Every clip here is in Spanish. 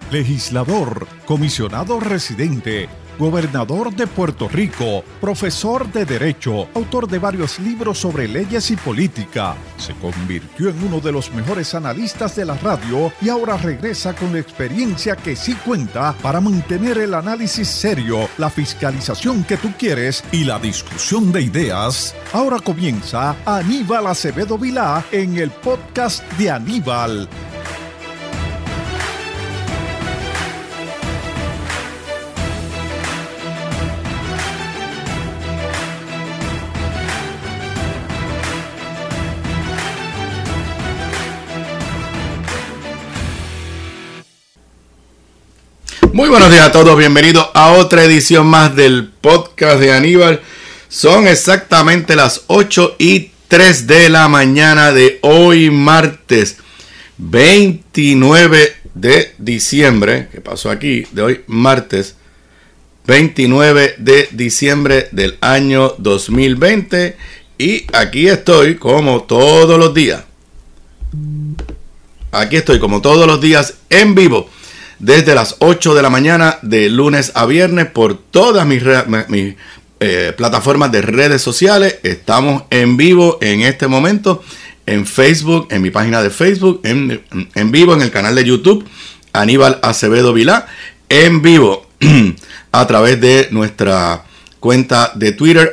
legislador, comisionado residente, gobernador de Puerto Rico, profesor de Derecho, autor de varios libros sobre leyes y política. Se convirtió en uno de los mejores analistas de la radio y ahora regresa con la experiencia que sí cuenta para mantener el análisis serio, la fiscalización que tú quieres y la discusión de ideas. Ahora comienza Aníbal Acevedo Vilá en el podcast de Aníbal. Muy buenos días a todos, bienvenidos a otra edición más del podcast de Aníbal. Son exactamente las 8:03 de la mañana de hoy, martes 29 de diciembre. ¿Qué pasó aquí? De hoy, martes 29 de diciembre del año 2020. Y aquí estoy como todos los días. En vivo. Desde las 8 de la mañana de lunes a viernes por todas mis plataformas de redes sociales. Estamos en vivo en este momento en Facebook, en mi página de Facebook, en vivo en el canal de YouTube Aníbal Acevedo Vilá, en vivo a través de nuestra cuenta de Twitter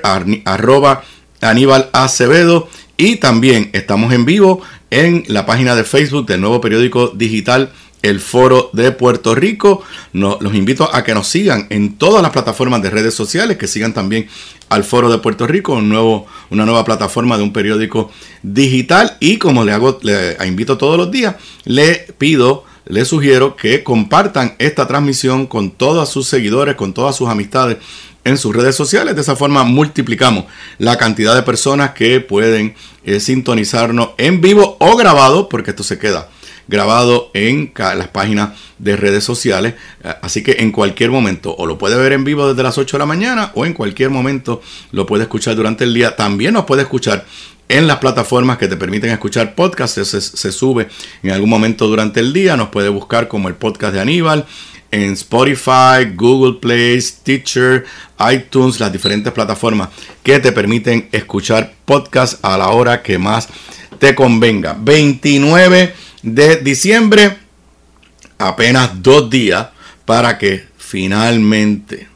@Aníbal Acevedo, y también estamos en vivo en la página de Facebook del nuevo periódico digital El Foro de Puerto Rico. Los invito a que nos sigan en todas las plataformas de redes sociales, que sigan también al Foro de Puerto Rico, una nueva plataforma de un periódico digital. Y como le invito todos los días, le sugiero que compartan esta transmisión con todos sus seguidores, con todas sus amistades en sus redes sociales. De esa forma multiplicamos la cantidad de personas que pueden sintonizarnos en vivo o grabado, porque esto se queda grabado en las páginas de redes sociales, así que en cualquier momento o lo puede ver en vivo desde las 8 de la mañana o en cualquier momento lo puede escuchar durante el día. También nos puede escuchar en las plataformas que te permiten escuchar podcasts. Se sube en algún momento durante el día. Nos puede buscar como el podcast de Aníbal en Spotify, Google Play, Stitcher, iTunes, las diferentes plataformas que te permiten escuchar podcasts a la hora que más te convenga. 29 de diciembre, apenas 2 días para que finalmente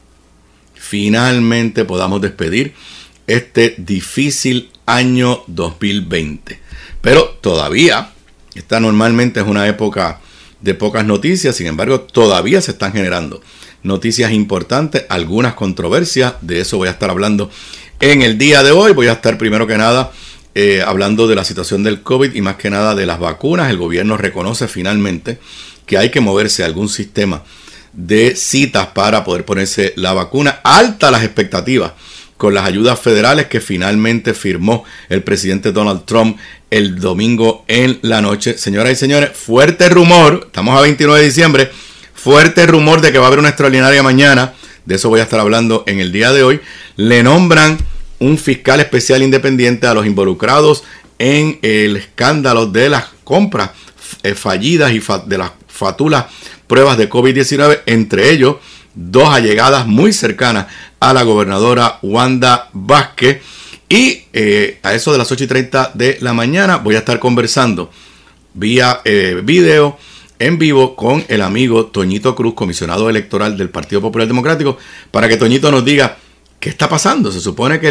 podamos despedir este difícil año 2020. Pero todavía, esta normalmente es una época de pocas noticias, sin embargo, todavía se están generando noticias importantes, algunas controversias. De eso voy a estar hablando en el día de hoy. Voy a estar primero que nada hablando de la situación del COVID y más que nada de las vacunas. El gobierno reconoce finalmente que hay que moverse a algún sistema de citas para poder ponerse la vacuna. Altas las expectativas con las ayudas federales que finalmente firmó el presidente Donald Trump el domingo en la noche. Señoras y señores, fuerte rumor, estamos a 29 de diciembre, fuerte rumor de que va a haber una extraordinaria mañana. De eso voy a estar hablando en el día de hoy. Le nombran un fiscal especial independiente a los involucrados en el escándalo de las compras fallidas y de las fatulas pruebas de COVID-19, entre ellos 2 allegadas muy cercanas a la gobernadora Wanda Vázquez. Y a eso de las 8:30 de la mañana voy a estar conversando vía video en vivo con el amigo Toñito Cruz, comisionado electoral del Partido Popular Democrático, para que Toñito nos diga ¿qué está pasando? Se supone que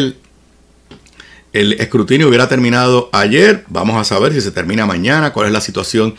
el escrutinio hubiera terminado ayer. Vamos a saber si se termina mañana. ¿Cuál es la situación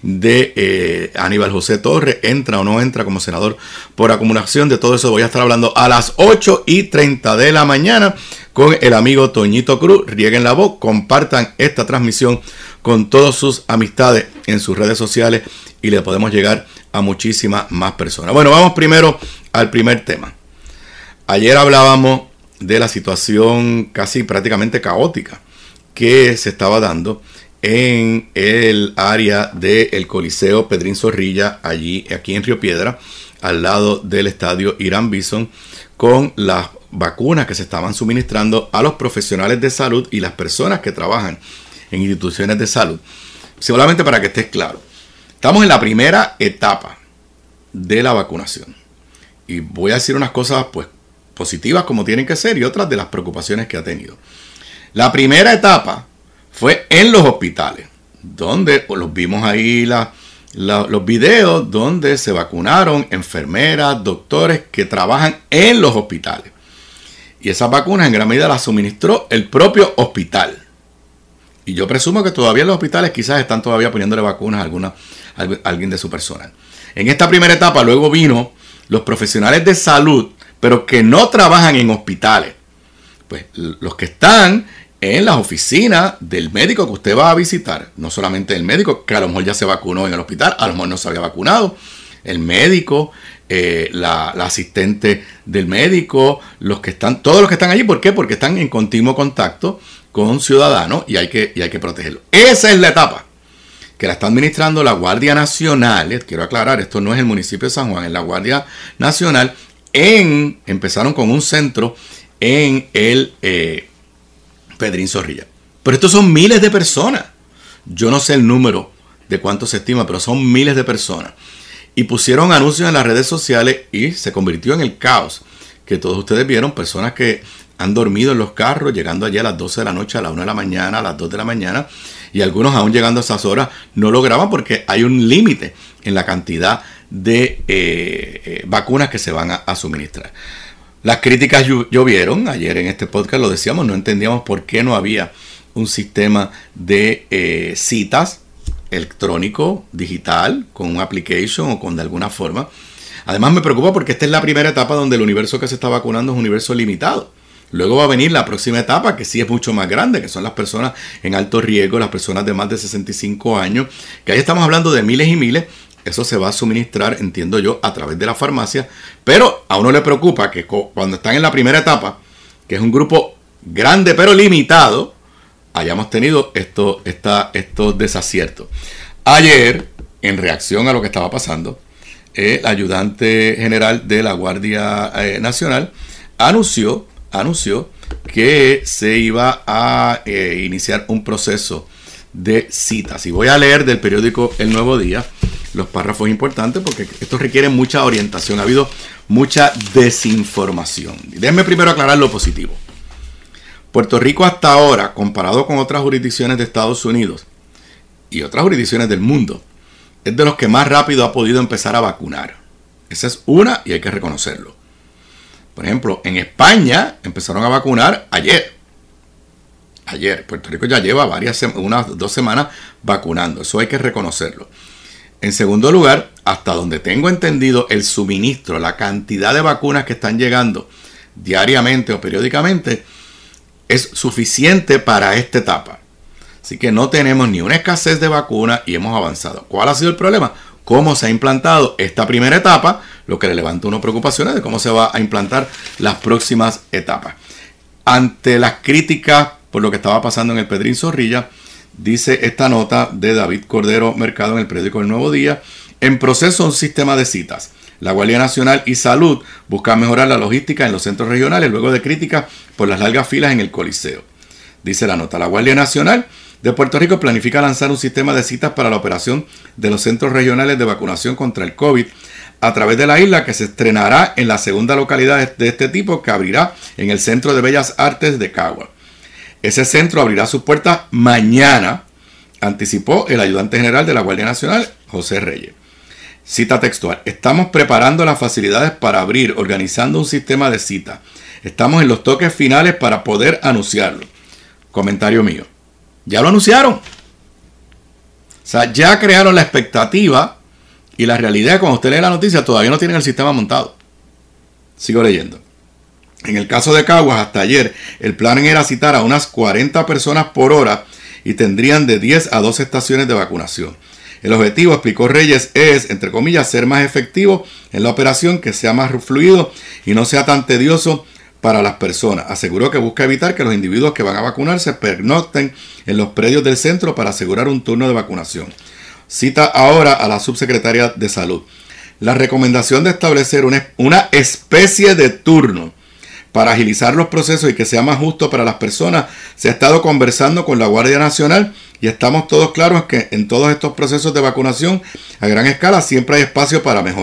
de Aníbal José Torres? ¿Entra o no entra como senador por acumulación? De todo eso voy a estar hablando a las 8:30 de la mañana con el amigo Toñito Cruz. Rieguen la voz, compartan esta transmisión con todas sus amistades en sus redes sociales y le podemos llegar a muchísimas más personas. Bueno, vamos primero al primer tema. Ayer hablábamos de la situación casi prácticamente caótica que se estaba dando en el área del Coliseo Pedrín Zorrilla, aquí en Río Piedra, al lado del estadio Irán Bison, con las vacunas que se estaban suministrando a los profesionales de salud y las personas que trabajan en instituciones de salud. Solamente para que estés claro, estamos en la primera etapa de la vacunación. Y voy a decir unas cosas pues positivas como tienen que ser y otras de las preocupaciones que ha tenido. La primera etapa fue en los hospitales, donde pues, los vimos ahí los videos donde se vacunaron enfermeras, doctores que trabajan en los hospitales. Y esas vacunas en gran medida las suministró el propio hospital. Y yo presumo que todavía en los hospitales quizás están todavía poniéndole vacunas a alguien de su personal. En esta primera etapa luego vino los profesionales de salud, pero que no trabajan en hospitales. Pues los que están en las oficinas del médico que usted va a visitar. No solamente el médico, que a lo mejor ya se vacunó en el hospital, a lo mejor no se había vacunado. El médico, la asistente del médico, todos los que están allí. ¿Por qué? Porque están en continuo contacto con ciudadanos y hay que protegerlos. Esa es la etapa que la está administrando la Guardia Nacional. Quiero aclarar, esto no es el municipio de San Juan, es la Guardia Nacional. Empezaron con un centro en el Pedrín Zorrilla. Pero estos son miles de personas. Yo no sé el número de cuánto se estima, pero son miles de personas. Y pusieron anuncios en las redes sociales y se convirtió en el caos que todos ustedes vieron. Personas que han dormido en los carros, llegando allí a las 12 de la noche, a la 1 de la mañana, a las 2 de la mañana. Y algunos aún llegando a esas horas no lo graban porque hay un límite en la cantidad de vacunas que se van a suministrar. Las críticas llovieron. Ayer en este podcast lo decíamos, no entendíamos por qué no había un sistema de citas electrónico, digital, con un application o con de alguna forma. Además me preocupa porque esta es la primera etapa donde el universo que se está vacunando es un universo limitado. Luego va a venir la próxima etapa, que sí es mucho más grande, que son las personas en alto riesgo, las personas de más de 65 años, que ahí estamos hablando de miles y miles. Eso se va a suministrar, entiendo yo, a través de la farmacia. Pero a uno le preocupa que cuando están en la primera etapa, que es un grupo grande pero limitado, hayamos tenido estos desaciertos. Ayer, en reacción a lo que estaba pasando, el ayudante general de la Guardia Nacional anunció que se iba a iniciar un proceso de citas. Y voy a leer del periódico El Nuevo Día los párrafos importantes porque esto requiere mucha orientación. Ha habido mucha desinformación. Déjenme primero aclarar lo positivo. Puerto Rico hasta ahora, comparado con otras jurisdicciones de Estados Unidos y otras jurisdicciones del mundo, es de los que más rápido ha podido empezar a vacunar. Esa es una y hay que reconocerlo. Por ejemplo, en España empezaron a vacunar ayer. Puerto Rico ya lleva unas 2 semanas vacunando. Eso hay que reconocerlo. En segundo lugar, hasta donde tengo entendido, el suministro, la cantidad de vacunas que están llegando diariamente o periódicamente es suficiente para esta etapa. Así que no tenemos ni una escasez de vacunas y hemos avanzado. ¿Cuál ha sido el problema? Cómo se ha implantado esta primera etapa, lo que le levanta unas preocupaciones de cómo se va a implantar las próximas etapas. Ante las críticas por lo que estaba pasando en el Pedrín Zorrilla, dice esta nota de David Cordero Mercado en el periódico El Nuevo Día: en proceso un sistema de citas. La Guardia Nacional y Salud buscan mejorar la logística en los centros regionales luego de críticas por las largas filas en el Coliseo. Dice la nota: la Guardia Nacional de Puerto Rico planifica lanzar un sistema de citas para la operación de los centros regionales de vacunación contra el COVID a través de la isla, que se estrenará en la segunda localidad de este tipo, que abrirá en el Centro de Bellas Artes de Cagua. Ese centro abrirá sus puertas mañana, anticipó el ayudante general de la Guardia Nacional, José Reyes. Cita textual: estamos preparando las facilidades para abrir, organizando un sistema de citas. Estamos en los toques finales para poder anunciarlo. Comentario mío: ya lo anunciaron. O sea, ya crearon la expectativa y la realidad. Cuando usted lee la noticia, todavía no tienen el sistema montado. Sigo leyendo. En el caso de Caguas, hasta ayer, el plan era citar a unas 40 personas por hora y tendrían de 10 a 12 estaciones de vacunación. El objetivo, explicó Reyes, es, entre comillas, ser más efectivo en la operación, que sea más fluido y no sea tan tedioso para las personas. Aseguró que busca evitar que los individuos que van a vacunarse pernocten en los predios del centro para asegurar un turno de vacunación. Cita ahora a la subsecretaria de Salud: la recomendación de establecer una especie de turno para agilizar los procesos y que sea más justo para las personas, se ha estado conversando con la Guardia Nacional y estamos todos claros que en todos estos procesos de vacunación a gran escala siempre hay espacio para mejorar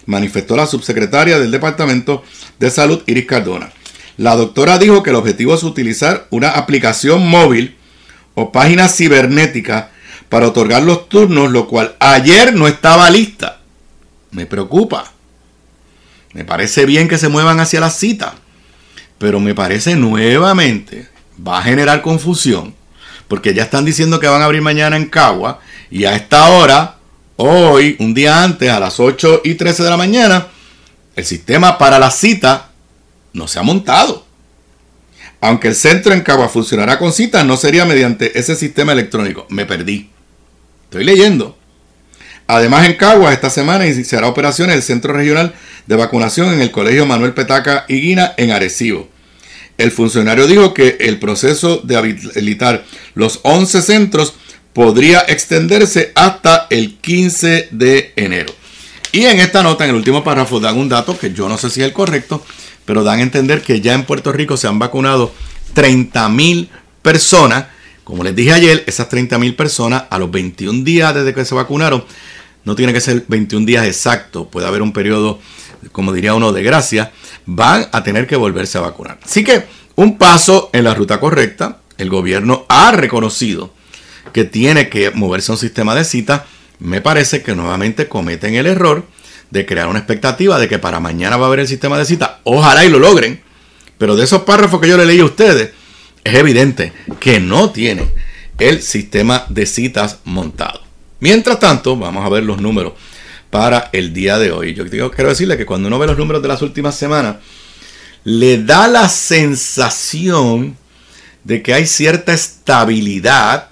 manifestó la subsecretaria del Departamento de Salud, Iris Cardona. La doctora dijo que el objetivo es utilizar una aplicación móvil o página cibernética para otorgar los turnos, lo cual ayer no estaba lista. Me preocupa. Me parece bien que se muevan hacia la cita, pero me parece nuevamente va a generar confusión, porque ya están diciendo que van a abrir mañana en Cagua, y a esta hora, hoy, un día antes, a las 8:13 de la mañana, el sistema para la cita no se ha montado. Aunque el centro en Cagua funcionará con citas, no sería mediante ese sistema electrónico. Me perdí. Estoy leyendo. Además, en Cagua esta semana iniciará operaciones el Centro Regional de Vacunación en el Colegio Manuel Petaca Higuina en Arecibo. El funcionario dijo que el proceso de habilitar los 11 centros podría extenderse hasta el 15 de enero. Y en esta nota, en el último párrafo, dan un dato que yo no sé si es el correcto, pero dan a entender que ya en Puerto Rico se han vacunado 30,000 personas. Como les dije ayer, esas 30,000 personas a los 21 días desde que se vacunaron, no tiene que ser 21 días exactos, puede haber un periodo, como diría uno, de gracia, van a tener que volverse a vacunar. Así que un paso en la ruta correcta. El gobierno ha reconocido que tiene que moverse a un sistema de cita. Me parece que nuevamente cometen el error de crear una expectativa de que para mañana va a haber el sistema de cita. Ojalá y lo logren, pero de esos párrafos que yo le leí a ustedes, es evidente que no tiene el sistema de citas montado. Mientras tanto, vamos a ver los números para el día de hoy. Yo quiero decirle que cuando uno ve los números de las últimas semanas, le da la sensación de que hay cierta estabilidad,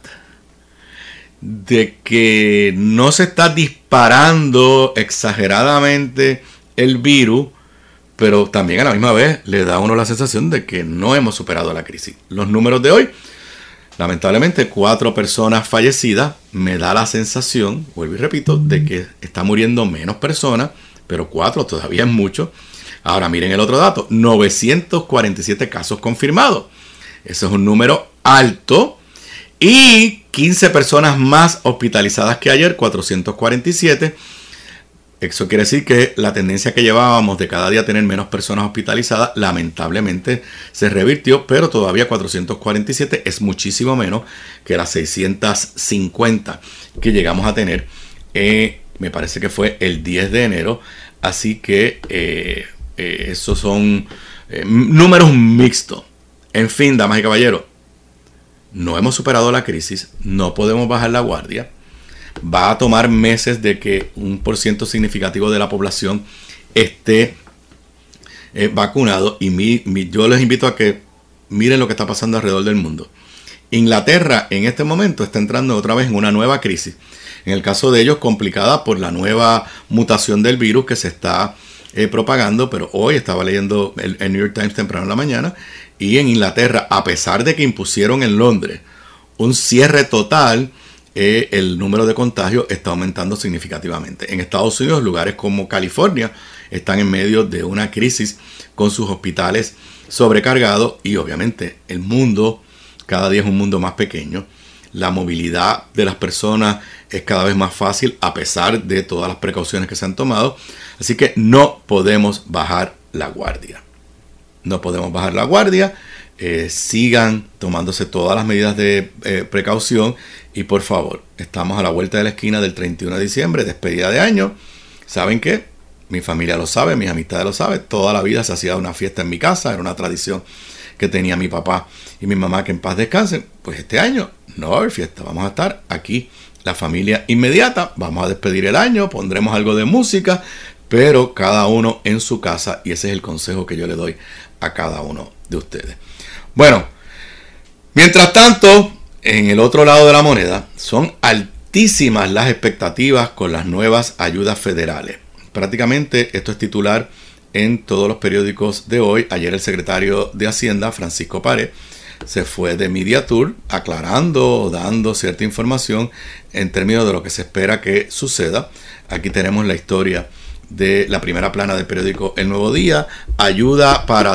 de que no se está disparando exageradamente el virus, pero también a la misma vez le da a uno la sensación de que no hemos superado la crisis. Los números de hoy, lamentablemente 4 personas fallecidas, me da la sensación, vuelvo y repito, de que está muriendo menos personas, pero 4 todavía es mucho. Ahora miren el otro dato, 947 casos confirmados. Eso es un número alto. Y 15 personas más hospitalizadas que ayer, 447. Eso quiere decir que la tendencia que llevábamos de cada día tener menos personas hospitalizadas, lamentablemente se revirtió, pero todavía 447 es muchísimo menos que las 650 que llegamos a tener, me parece que fue el 10 de enero. Así que esos son números mixtos. En fin, damas y caballeros, no hemos superado la crisis, no podemos bajar la guardia. Va a tomar meses de que un porciento significativo de la población esté vacunado. Y yo les invito a que miren lo que está pasando alrededor del mundo. Inglaterra en este momento está entrando otra vez en una nueva crisis. En el caso de ellos, complicada por la nueva mutación del virus que se está propagando. Pero hoy estaba leyendo el New York Times temprano en la mañana. Y en Inglaterra, a pesar de que impusieron en Londres un cierre total, el número de contagios está aumentando significativamente. En Estados Unidos, lugares como California están en medio de una crisis con sus hospitales sobrecargados, y obviamente el mundo cada día es un mundo más pequeño. La movilidad de las personas es cada vez más fácil a pesar de todas las precauciones que se han tomado. Así que no podemos bajar la guardia. No podemos bajar la guardia. Sigan tomándose todas las medidas de precaución. Y por favor, estamos a la vuelta de la esquina del 31 de diciembre, despedida de año. ¿Saben qué? Mi familia lo sabe, mis amistades lo saben. Toda la vida se hacía una fiesta en mi casa. Era una tradición que tenía mi papá y mi mamá, que en paz descansen. Pues este año no va a haber fiesta. Vamos a estar aquí, la familia inmediata. Vamos a despedir el año. Pondremos algo de música, pero cada uno en su casa. Y ese es el consejo que yo le doy a cada uno de ustedes. Bueno, mientras tanto, en el otro lado de la moneda, son altísimas las expectativas con las nuevas ayudas federales. Prácticamente esto es titular en todos los periódicos de hoy. Ayer el secretario de Hacienda, Francisco Párez, se fue de Media Tour aclarando, dando cierta información en términos de lo que se espera que suceda. Aquí tenemos la historia de la primera plana del periódico El Nuevo Día. Ayuda para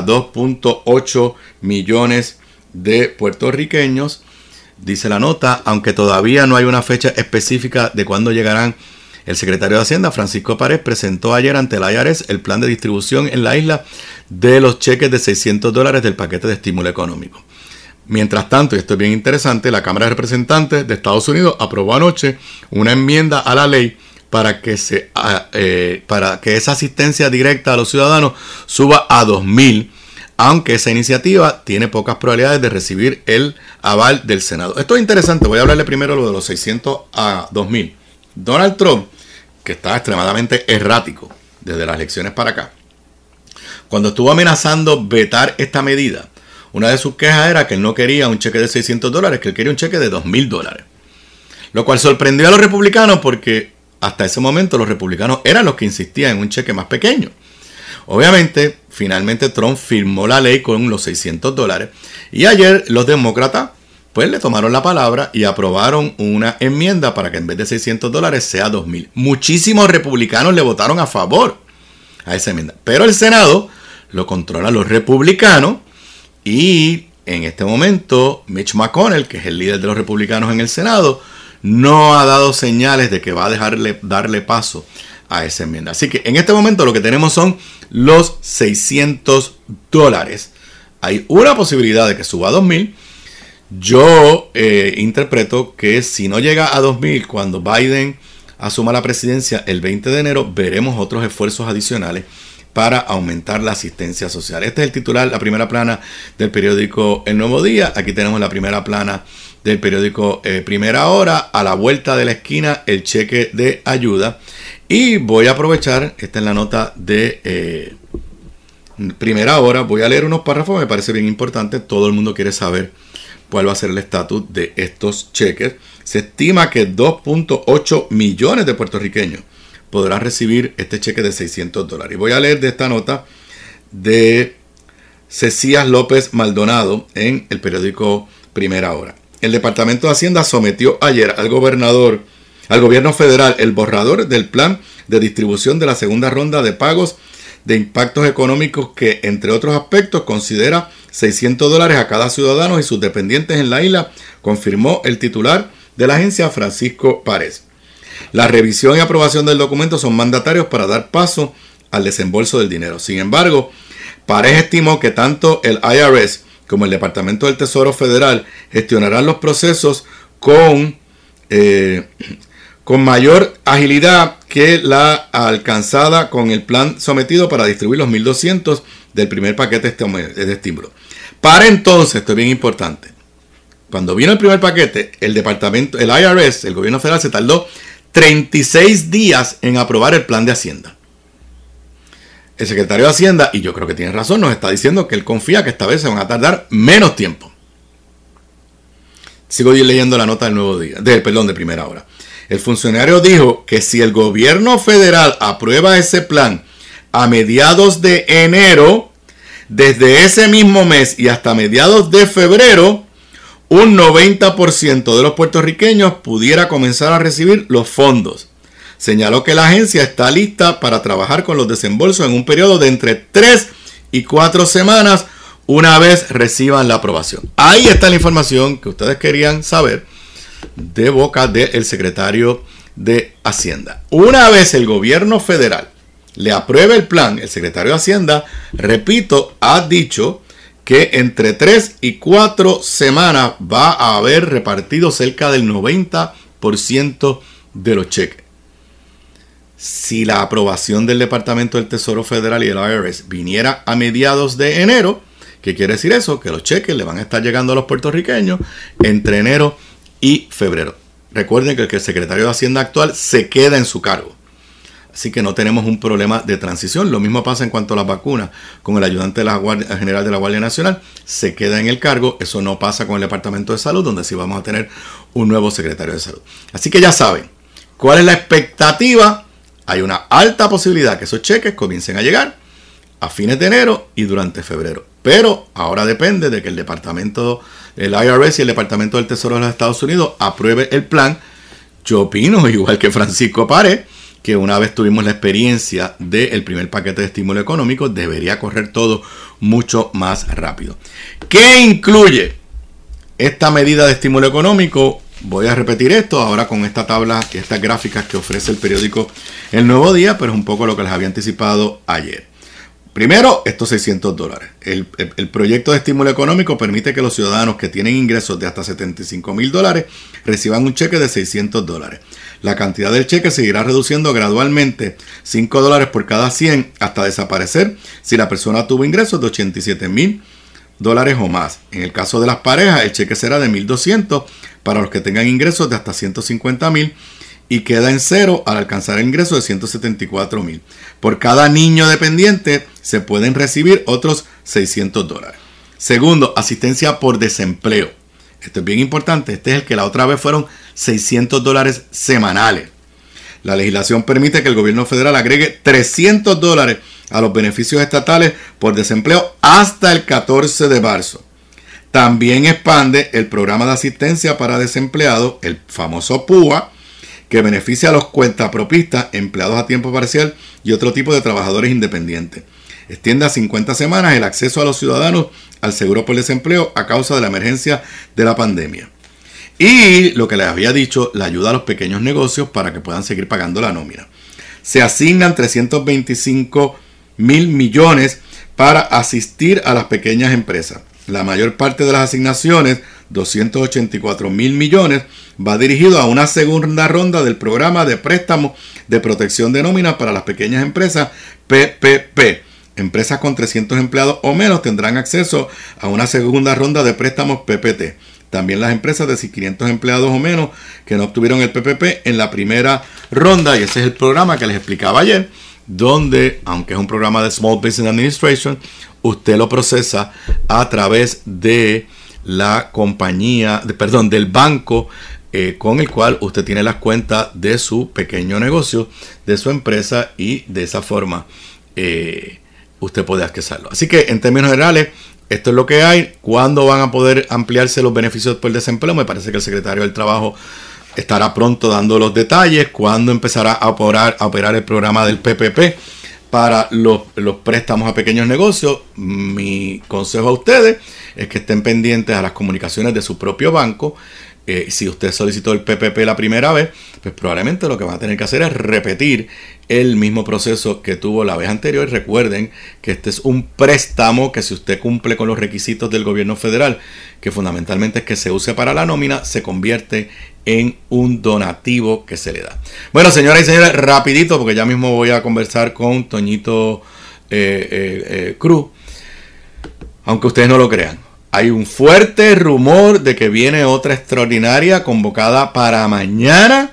2.8 millones de puertorriqueños. Dice la nota, aunque todavía no hay una fecha específica de cuándo llegarán El secretario de Hacienda, Francisco Párez, presentó ayer ante el IRS el plan de distribución en la isla de los cheques de $600 del paquete de estímulo económico. Mientras tanto, y esto es bien interesante, la Cámara de Representantes de Estados Unidos aprobó anoche una enmienda a la ley para que esa asistencia directa a los ciudadanos suba a $2,000, aunque esa iniciativa tiene pocas probabilidades de recibir el aval del Senado. Esto es interesante, voy a hablarle primero lo de los 600 a 2,000. Donald Trump, que está extremadamente errático desde las elecciones para acá, cuando estuvo amenazando vetar esta medida, una de sus quejas era que él no quería un cheque de $600, que él quería un cheque de $2,000. Lo cual sorprendió a los republicanos porque hasta ese momento los republicanos eran los que insistían en un cheque más pequeño. Obviamente, finalmente Trump firmó la ley con los $600 y ayer los demócratas pues le tomaron la palabra y aprobaron una enmienda para que en vez de $600 sea $2,000. Muchísimos republicanos le votaron a favor a esa enmienda, pero el Senado lo controlan los republicanos y en este momento Mitch McConnell, que es el líder de los republicanos en el Senado, no ha dado señales de que va a darle paso a esa enmienda. Así que en este momento lo que tenemos son los $600. Hay una posibilidad de que suba a $2,000. Yo interpreto que si no llega a $2,000 cuando Biden asuma la presidencia el 20 de enero, veremos otros esfuerzos adicionales para aumentar la asistencia social. Este es el titular, la primera plana del periódico El Nuevo Día. Aquí tenemos la primera plana del periódico Primera Hora. A la vuelta de la esquina, el cheque de ayuda. Y voy a aprovechar, esta es la nota de Primera Hora. Voy a leer unos párrafos, me parece bien importante. Todo el mundo quiere saber cuál va a ser el estatus de estos cheques. Se estima que 2.8 millones de puertorriqueños podrán recibir este cheque de $600. Y voy a leer de esta nota de Cecías López Maldonado en el periódico Primera Hora. El Departamento de Hacienda sometió ayer al gobierno federal el borrador del plan de distribución de la segunda ronda de pagos de impactos económicos que, entre otros aspectos, considera $600 a cada ciudadano y sus dependientes en la isla, confirmó el titular de la agencia, Francisco Párez. La revisión y aprobación del documento son mandatarios para dar paso al desembolso del dinero. Sin embargo, Párez estimó que tanto el IRS como el Departamento del Tesoro Federal gestionarán los procesos con mayor agilidad que la alcanzada con el plan sometido para distribuir los 1.200 del primer paquete de estímulo. Para entonces, esto es bien importante, cuando vino el primer paquete, el IRS, el gobierno federal, se tardó 36 días en aprobar el plan de Hacienda. El secretario de Hacienda, y yo creo que tiene razón, nos está diciendo que él confía que esta vez se van a tardar menos tiempo. Sigo leyendo la nota del Nuevo Día, de Primera Hora. El funcionario dijo que si el gobierno federal aprueba ese plan a mediados de enero, desde ese mismo mes y hasta mediados de febrero, un 90% de los puertorriqueños pudiera comenzar a recibir los fondos. Señaló que la agencia está lista para trabajar con los desembolsos en un periodo de entre 3 y 4 semanas una vez reciban la aprobación. Ahí está la información que ustedes querían saber de boca del secretario de Hacienda. Una vez el gobierno federal le apruebe el plan, el secretario de Hacienda, repito, ha dicho que entre 3 y 4 semanas va a haber repartido cerca del 90% de los cheques. Si la aprobación del Departamento del Tesoro Federal y el IRS viniera a mediados de enero, ¿qué quiere decir eso? Que los cheques le van a estar llegando a los puertorriqueños entre enero y febrero. Recuerden que el secretario de Hacienda actual se queda en su cargo. Así que no tenemos un problema de transición. Lo mismo pasa en cuanto a las vacunas. Con el ayudante general de la Guardia Nacional se queda en el cargo. Eso no pasa con el Departamento de Salud, donde sí vamos a tener un nuevo secretario de Salud. Así que ya saben, ¿cuál es la expectativa? Hay una alta posibilidad que esos cheques comiencen a llegar a fines de enero y durante febrero. Pero ahora depende de que el IRS y el Departamento del Tesoro de los Estados Unidos apruebe el plan. Yo opino, igual que Francisco Párez, que una vez tuvimos la experiencia del primer paquete de estímulo económico, debería correr todo mucho más rápido. ¿Qué incluye esta medida de estímulo económico? Voy a repetir esto ahora con esta tabla y estas gráficas que ofrece el periódico El Nuevo Día, pero es un poco lo que les había anticipado ayer. Primero, estos $600. El proyecto de estímulo económico permite que los ciudadanos que tienen ingresos de hasta $75,000 reciban un cheque de $600. La cantidad del cheque seguirá reduciendo gradualmente $5 por cada 100 hasta desaparecer si la persona tuvo ingresos de $87,000 o más. En el caso de las parejas, el cheque será de $1,200 para los que tengan ingresos de hasta $150,000 y queda en cero al alcanzar el ingreso de $174,000. Por cada niño dependiente se pueden recibir otros $600. Segundo, asistencia por desempleo. Esto es bien importante. Este es el que la otra vez fueron $600 semanales. La legislación permite que el gobierno federal agregue $300 a los beneficios estatales por desempleo hasta el 14 de marzo. También expande el programa de asistencia para desempleados, el famoso PUA, que beneficia a los cuentapropistas, empleados a tiempo parcial y otro tipo de trabajadores independientes. Extiende a 50 semanas el acceso a los ciudadanos al seguro por desempleo a causa de la emergencia de la pandemia. Y lo que les había dicho, la ayuda a los pequeños negocios para que puedan seguir pagando la nómina. Se asignan $325,000 millones para asistir a las pequeñas empresas. La mayor parte de las asignaciones, $284,000 millones, va dirigido a una segunda ronda del programa de préstamos de protección de nómina para las pequeñas empresas, PPP. Empresas con 300 empleados o menos tendrán acceso a una segunda ronda de préstamos PPT. También las empresas de 500 empleados o menos que no obtuvieron el PPP en la primera ronda, y ese es el programa que les explicaba ayer, donde, aunque es un programa de Small Business Administration, usted lo procesa a través de la compañía, del banco con el cual usted tiene las cuentas de su pequeño negocio, de su empresa, y de esa forma usted puede accesarlo. Así que en términos generales, esto es lo que hay. ¿Cuándo van a poder ampliarse los beneficios por desempleo? Me parece que el secretario del Trabajo estará pronto dando los detalles. ¿Cuándo empezará a operar el programa del PPP para los préstamos a pequeños negocios? Mi consejo a ustedes es que estén pendientes a las comunicaciones de su propio banco. Si usted solicitó el PPP la primera vez, pues probablemente lo que van a tener que hacer es repetir el mismo proceso que tuvo la vez anterior. Recuerden que este es un préstamo que, si usted cumple con los requisitos del gobierno federal, que fundamentalmente es que se use para la nómina, se convierte en un donativo que se le da. Bueno, señoras y señores, rapidito, porque ya mismo voy a conversar con Toñito Cruz. Aunque ustedes no lo crean, hay un fuerte rumor de que viene otra extraordinaria convocada para mañana.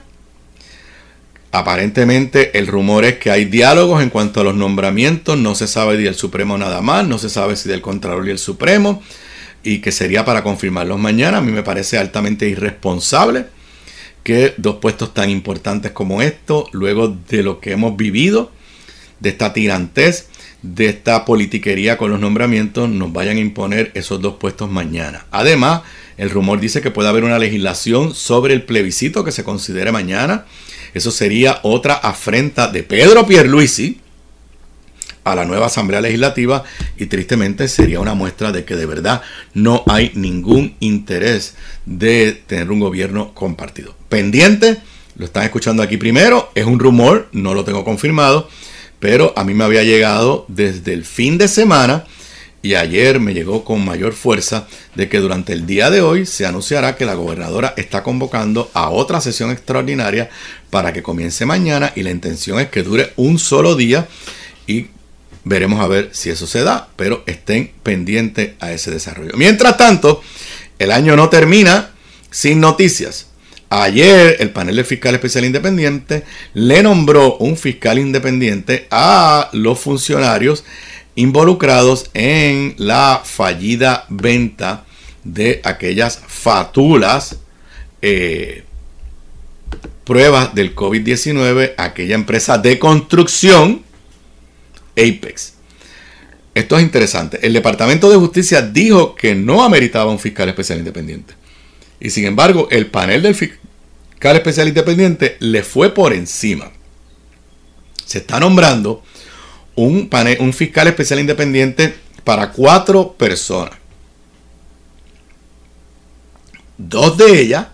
Aparentemente el rumor es que hay diálogos en cuanto a los nombramientos. No se sabe del Supremo nada más. No se sabe si del Contralor y el Supremo. Y que sería para confirmarlos mañana. A mí me parece altamente irresponsable que dos puestos tan importantes como estos, luego de lo que hemos vivido, de esta tirantez, de esta politiquería con los nombramientos, nos vayan a imponer esos dos puestos mañana. Además, el rumor dice que puede haber una legislación sobre el plebiscito que se considere mañana. Eso sería otra afrenta de Pedro Pierluisi a la nueva Asamblea Legislativa, y tristemente sería una muestra de que de verdad no hay ningún interés de tener un gobierno compartido. Pendiente, lo están escuchando aquí primero, es un rumor, no lo tengo confirmado, pero a mí me había llegado desde el fin de semana, y ayer me llegó con mayor fuerza, de que durante el día de hoy se anunciará que la gobernadora está convocando a otra sesión extraordinaria para que comience mañana, y la intención es que dure un solo día, y veremos a ver si eso se da, pero estén pendientes a ese desarrollo. Mientras tanto, el año no termina sin noticias. Ayer el panel del fiscal especial independiente le nombró un fiscal independiente a los funcionarios involucrados en la fallida venta de aquellas fatulas pruebas del COVID-19 a aquella empresa de construcción Apex. Esto es interesante. El Departamento de Justicia dijo que no ameritaba un fiscal especial independiente. Y sin embargo, el panel del fiscal especial independiente le fue por encima. Se está nombrando un fiscal especial independiente para 4 personas. 2 de ellas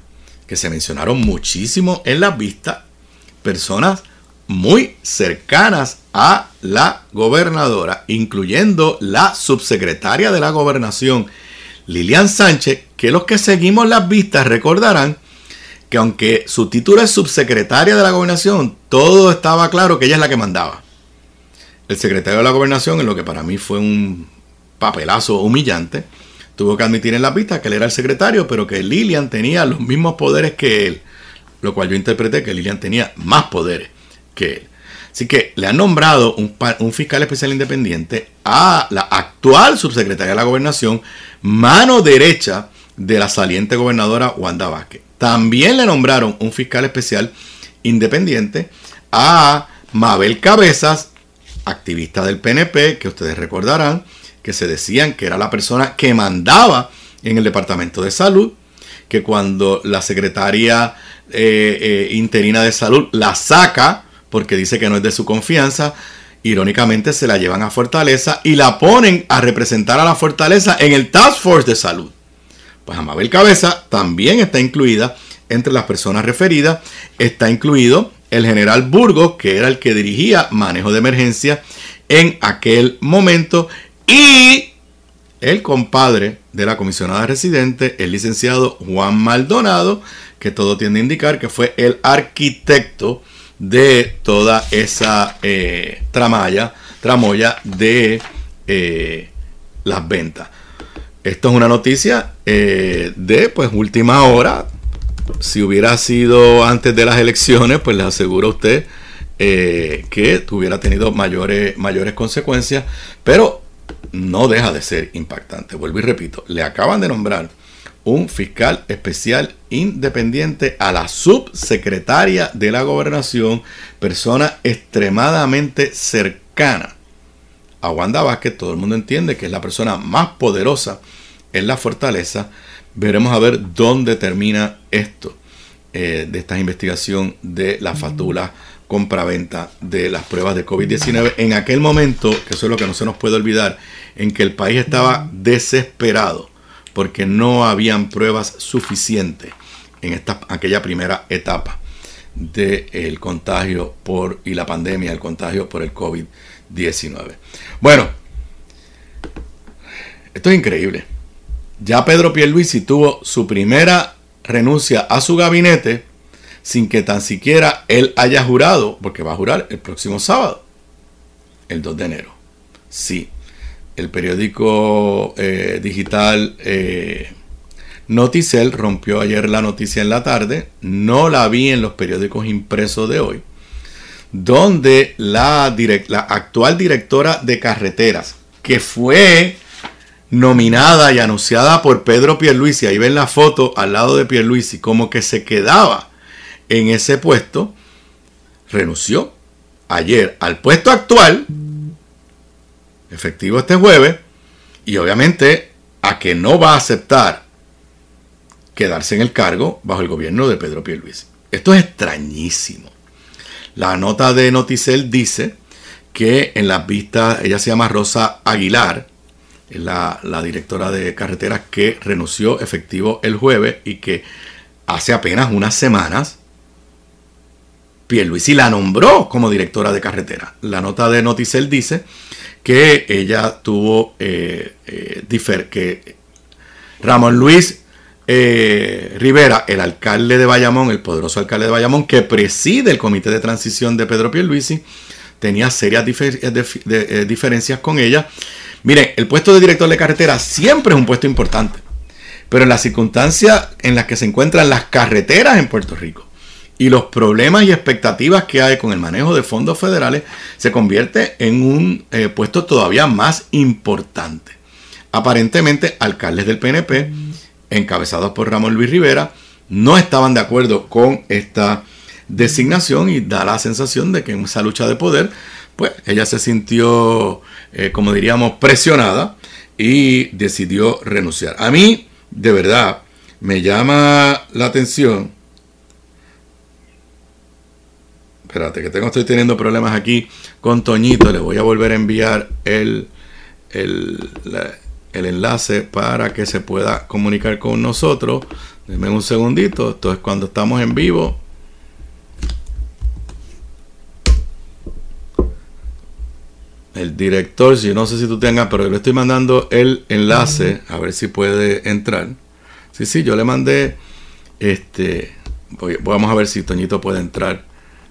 que se mencionaron muchísimo en las vistas, personas muy cercanas a la gobernadora, incluyendo la subsecretaria de la Gobernación, Lilian Sánchez, que los que seguimos las vistas recordarán que aunque su título es subsecretaria de la Gobernación, todo estaba claro que ella es la que mandaba. El secretario de la Gobernación, en lo que para mí fue un papelazo humillante, tuvo que admitir en las vistas que él era el secretario, pero que Lilian tenía los mismos poderes que él, lo cual yo interpreté que Lilian tenía más poderes que él. Así que le han nombrado un fiscal especial independiente a la actual subsecretaria de la Gobernación, mano derecha de la saliente gobernadora Wanda Vázquez. También le nombraron un fiscal especial independiente a Mabel Cabezas, activista del PNP, que ustedes recordarán que se decían que era la persona que mandaba en el Departamento de Salud, que cuando la secretaria interina de Salud la saca porque dice que no es de su confianza, irónicamente se la llevan a Fortaleza y la ponen a representar a la Fortaleza en el Task Force de Salud. Pues Mabel Cabeza también está incluida entre las personas referidas. Está incluido el general Burgos, que era el que dirigía manejo de emergencia en aquel momento, y el compadre de la comisionada residente, el licenciado Juan Maldonado, que todo tiende a indicar que fue el arquitecto de toda esa tramoya de las ventas. Esto es una noticia de pues última hora. Si hubiera sido antes de las elecciones, pues les aseguro a usted que hubiera tenido mayores consecuencias, pero no deja de ser impactante. Vuelvo y repito, le acaban de nombrar un fiscal especial independiente a la subsecretaria de la Gobernación, persona extremadamente cercana a Wanda Vázquez. Todo el mundo entiende que es la persona más poderosa en la Fortaleza. Veremos a ver dónde termina esto de esta investigación de la fatula compraventa de las pruebas de COVID-19 en aquel momento, que eso es lo que no se nos puede olvidar, en que el país estaba desesperado porque no habían pruebas suficientes en aquella primera etapa del contagio y la pandemia, el contagio por el COVID-19. Bueno, esto es increíble. Ya Pedro Pierluisi tuvo su primera renuncia a su gabinete sin que tan siquiera él haya jurado, porque va a jurar el próximo sábado, el 2 de enero. Sí, el periódico digital Noticel rompió ayer la noticia en la tarde, no la vi en los periódicos impresos de hoy, donde la actual directora de carreteras, que fue nominada y anunciada por Pedro Pierluisi, ahí ven la foto al lado de Pierluisi, como que se quedaba en ese puesto, renunció ayer al puesto actual, efectivo este jueves, y obviamente a que no va a aceptar quedarse en el cargo bajo el gobierno de Pedro Pierluisi. Esto es extrañísimo. La nota de Noticel dice que en las vistas, ella se llama Rosa Aguilar, es la directora de carreteras que renunció efectivo el jueves, y que hace apenas unas semanas Pierluisi la nombró como directora de carreteras. La nota de Noticel dice que ella tuvo que Ramón Luis Rivera, el alcalde de Bayamón, el poderoso alcalde de Bayamón, que preside el comité de transición de Pedro Pierluisi, tenía serias diferencias con ella. Miren, el puesto de director de carretera siempre es un puesto importante, pero en las circunstancias en las que se encuentran las carreteras en Puerto Rico y los problemas y expectativas que hay con el manejo de fondos federales, se convierte en un puesto todavía más importante. Aparentemente, alcaldes del PNP, encabezados por Ramón Luis Rivera, no estaban de acuerdo con esta designación, y da la sensación de que en esa lucha de poder, pues ella se sintió, como diríamos, presionada y decidió renunciar. A mí, de verdad, me llama la atención. Espérate, que estoy teniendo problemas aquí con Toñito. Le voy a volver a enviar el enlace para que se pueda comunicar con nosotros. Denme un segundito. Esto es cuando estamos en vivo. El director, si no sé si tú tengas, pero yo le estoy mandando el enlace, a ver si puede entrar. Sí, yo le mandé, vamos a ver si Toñito puede entrar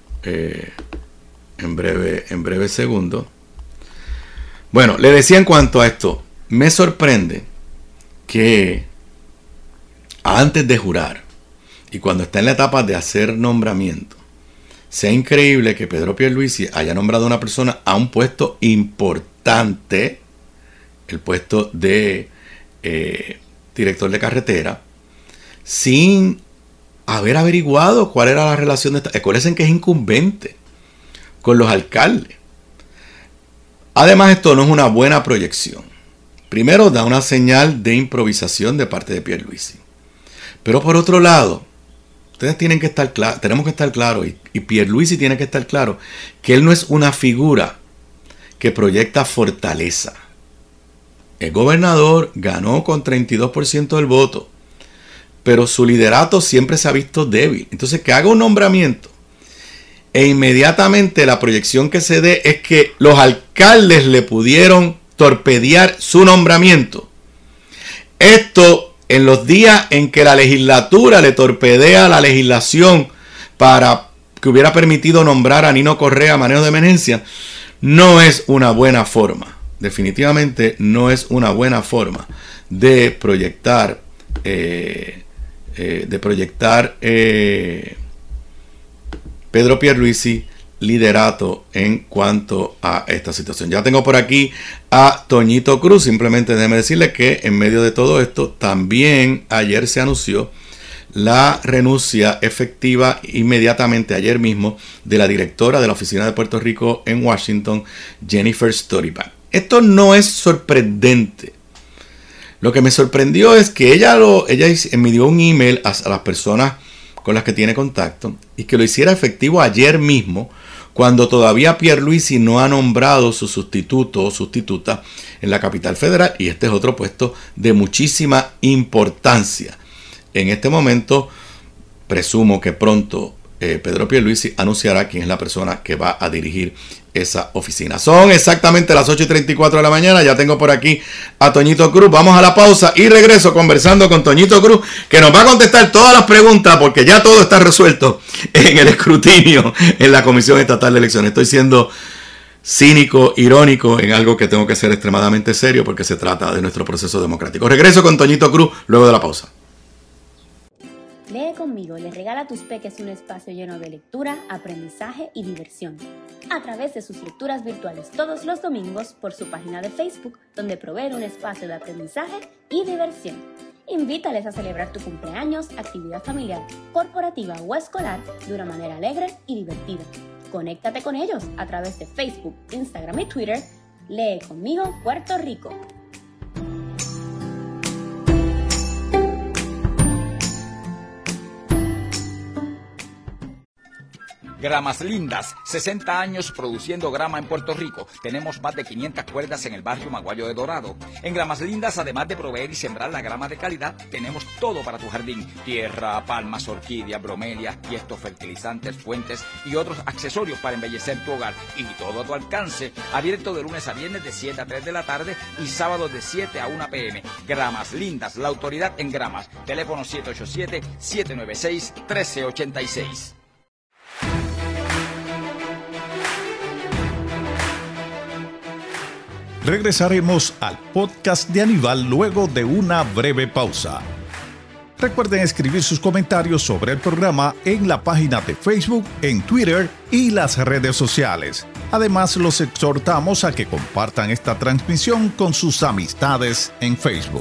en breve segundo. Bueno, le decía en cuanto a esto, me sorprende que antes de jurar y cuando está en la etapa de hacer nombramiento, sea increíble que Pedro Pierluisi haya nombrado a una persona a un puesto importante, el puesto de director de carretera, sin haber averiguado cuál era la relación de esta. Acuérdense que es incumbente con los alcaldes. Además, esto no es una buena proyección. Primero, da una señal de improvisación de parte de Pierluisi. Pero por otro lado, ustedes tienen que estar claros, tenemos que estar claros, y Pierluisi tiene que estar claro, que él no es una figura que proyecta fortaleza. El gobernador ganó con 32% del voto, pero su liderato siempre se ha visto débil. Entonces, que haga un nombramiento e inmediatamente la proyección que se dé es que los alcaldes le pudieron torpedear su nombramiento. Esto en los días en que la legislatura le torpedea la legislación para que hubiera permitido nombrar a Nino Correa a manejo de emergencia, no es una buena forma. Definitivamente no es una buena forma de proyectar Pedro Pierluisi liderato en cuanto a esta situación. Ya tengo por aquí a Toñito Cruz. Simplemente déjeme decirle que en medio de todo esto también ayer se anunció la renuncia efectiva inmediatamente ayer mismo de la directora de la oficina de Puerto Rico en Washington, Jennifer Storybank. Esto no es sorprendente. Lo que me sorprendió es que ella envió un email a las personas con las que tiene contacto y que lo hiciera efectivo ayer mismo, cuando todavía Pierluisi no ha nombrado su sustituto o sustituta en la capital federal, y este es otro puesto de muchísima importancia. En este momento, presumo que pronto Pedro Pierluisi anunciará quién es la persona que va a dirigir esa oficina. Son exactamente las 8:34 de la mañana. Ya tengo por aquí a Toñito Cruz. Vamos a la pausa y regreso conversando con Toñito Cruz, que nos va a contestar todas las preguntas, porque ya todo está resuelto en el escrutinio en la Comisión Estatal de Elecciones. Estoy siendo cínico, irónico en algo que tengo que ser extremadamente serio, porque se trata de nuestro proceso democrático. Regreso con Toñito Cruz luego de la pausa. Lee conmigo le regala a tus peques un espacio lleno de lectura, aprendizaje y diversión, a través de sus lecturas virtuales todos los domingos por su página de Facebook, donde provee un espacio de aprendizaje y diversión. Invítales a celebrar tu cumpleaños, actividad familiar, corporativa o escolar de una manera alegre y divertida. Conéctate con ellos a través de Facebook, Instagram y Twitter. Lee conmigo Puerto Rico. Gramas Lindas, 60 años produciendo grama en Puerto Rico. Tenemos más de 500 cuerdas en el barrio Maguayo de Dorado. En Gramas Lindas, además de proveer y sembrar la grama de calidad, tenemos todo para tu jardín: tierra, palmas, orquídeas, bromelias, tiestos, fertilizantes, fuentes y otros accesorios para embellecer tu hogar. Y todo a tu alcance. Abierto de lunes a viernes de 7 a 3 de la tarde y sábados de 7 a 1 p.m. Gramas Lindas, la autoridad en gramas. Teléfono 787-796-1386. Regresaremos al podcast de Aníbal luego de una breve pausa. Recuerden escribir sus comentarios sobre el programa en la página de Facebook, en Twitter y las redes sociales. Además, los exhortamos a que compartan esta transmisión con sus amistades en Facebook.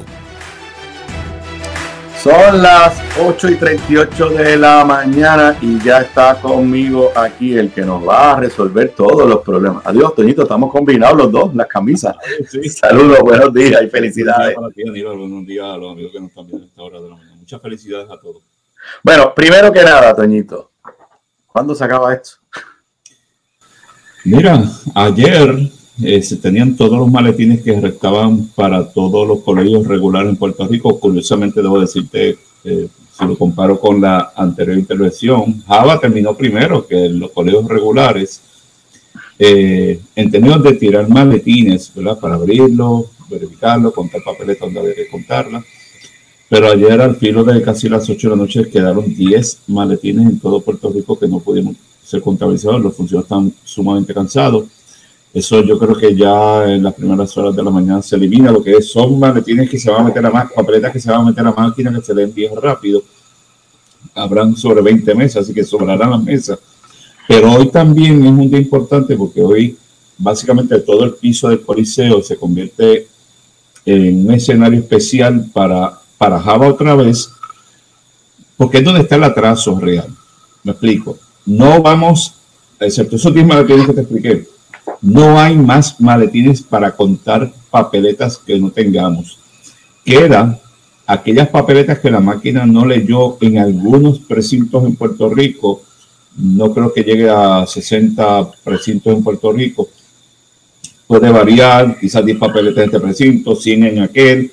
Son las 8:38 de la mañana y ya está conmigo aquí el que nos va a resolver todos los problemas. Adiós, Toñito, estamos combinados los dos, las camisas. Sí. Saludos, buenos días y felicidades. Buenos días a los amigos que nos están viendo a esta hora de la mañana. Muchas felicidades a todos. Bueno, primero que nada, Toñito, ¿cuándo se acaba esto? Mira, ayer se tenían todos los maletines que restaban para todos los colegios regulares en Puerto Rico. Curiosamente, debo decirte, si lo comparo con la anterior intervención, Java terminó primero que los colegios regulares en términos de tirar maletines, ¿verdad? Para abrirlo, verificarlo, contar papeletas donde había que contarlas. Pero ayer, al filo de casi las 8 de la noche, quedaron 10 maletines en todo Puerto Rico que no pudieron ser contabilizados. Los funcionarios están sumamente cansados. Eso yo creo que ya en las primeras horas de la mañana se elimina. Lo que son maletines que se van a meter a papeletas que se van a meter a máquina, que se leen bien rápido. Habrán sobre 20 mesas, así que sobrarán las mesas. Pero hoy también es un día importante porque hoy básicamente todo el piso del Coliseo se convierte en un escenario especial para Java otra vez, porque es donde está el atraso real. Me explico. No vamos, excepto esos 10 maletines que te expliqué, no hay más maletines para contar papeletas que no tengamos. Quedan aquellas papeletas que la máquina no leyó en algunos precintos en Puerto Rico. No creo que llegue a 60 precintos en Puerto Rico. Puede variar, quizás 10 papeletas en este precinto, 100 en aquel.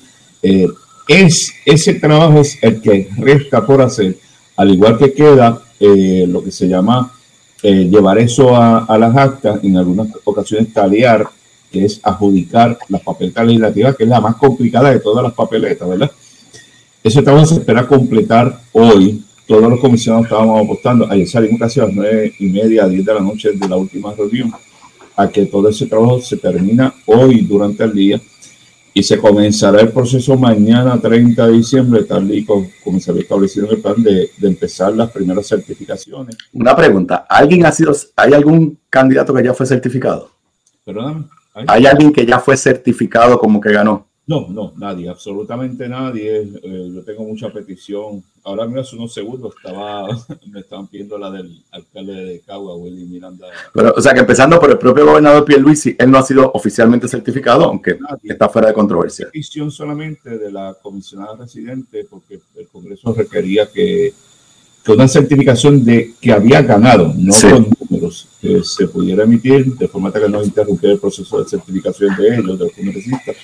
Ese trabajo es el que resta por hacer, al igual que queda lo que se llama llevar eso a las actas, en algunas ocasiones taliar, que es adjudicar las papeletas legislativas, que es la más complicada de todas las papeletas, ¿verdad? Ese trabajo se espera completar hoy. Todos los comisionados estábamos apostando, ayer salimos casi a las 9:30, 10 de la noche de la última reunión, a que todo ese trabajo se termina hoy durante el día y se comenzará el proceso mañana 30 de diciembre, tal y como se había establecido en el plan de empezar las primeras certificaciones. Una pregunta, ¿hay algún candidato que ya fue certificado? Perdóname. ¿Hay alguien que ya fue certificado como que ganó? No, nadie, absolutamente nadie. Yo tengo mucha petición. Ahora mismo hace unos segundos me estaban pidiendo la del alcalde de Cagua, Willy Miranda. Pero, o sea, que empezando por el propio gobernador Pierluisi, él no ha sido oficialmente certificado, aunque está fuera de controversia. Petición solamente de la comisionada residente, porque el Congreso requería que una certificación de que había ganado, no sí, con números, se pudiera emitir de forma que no interrumpiera el proceso de certificación de ellos, de los congresistas.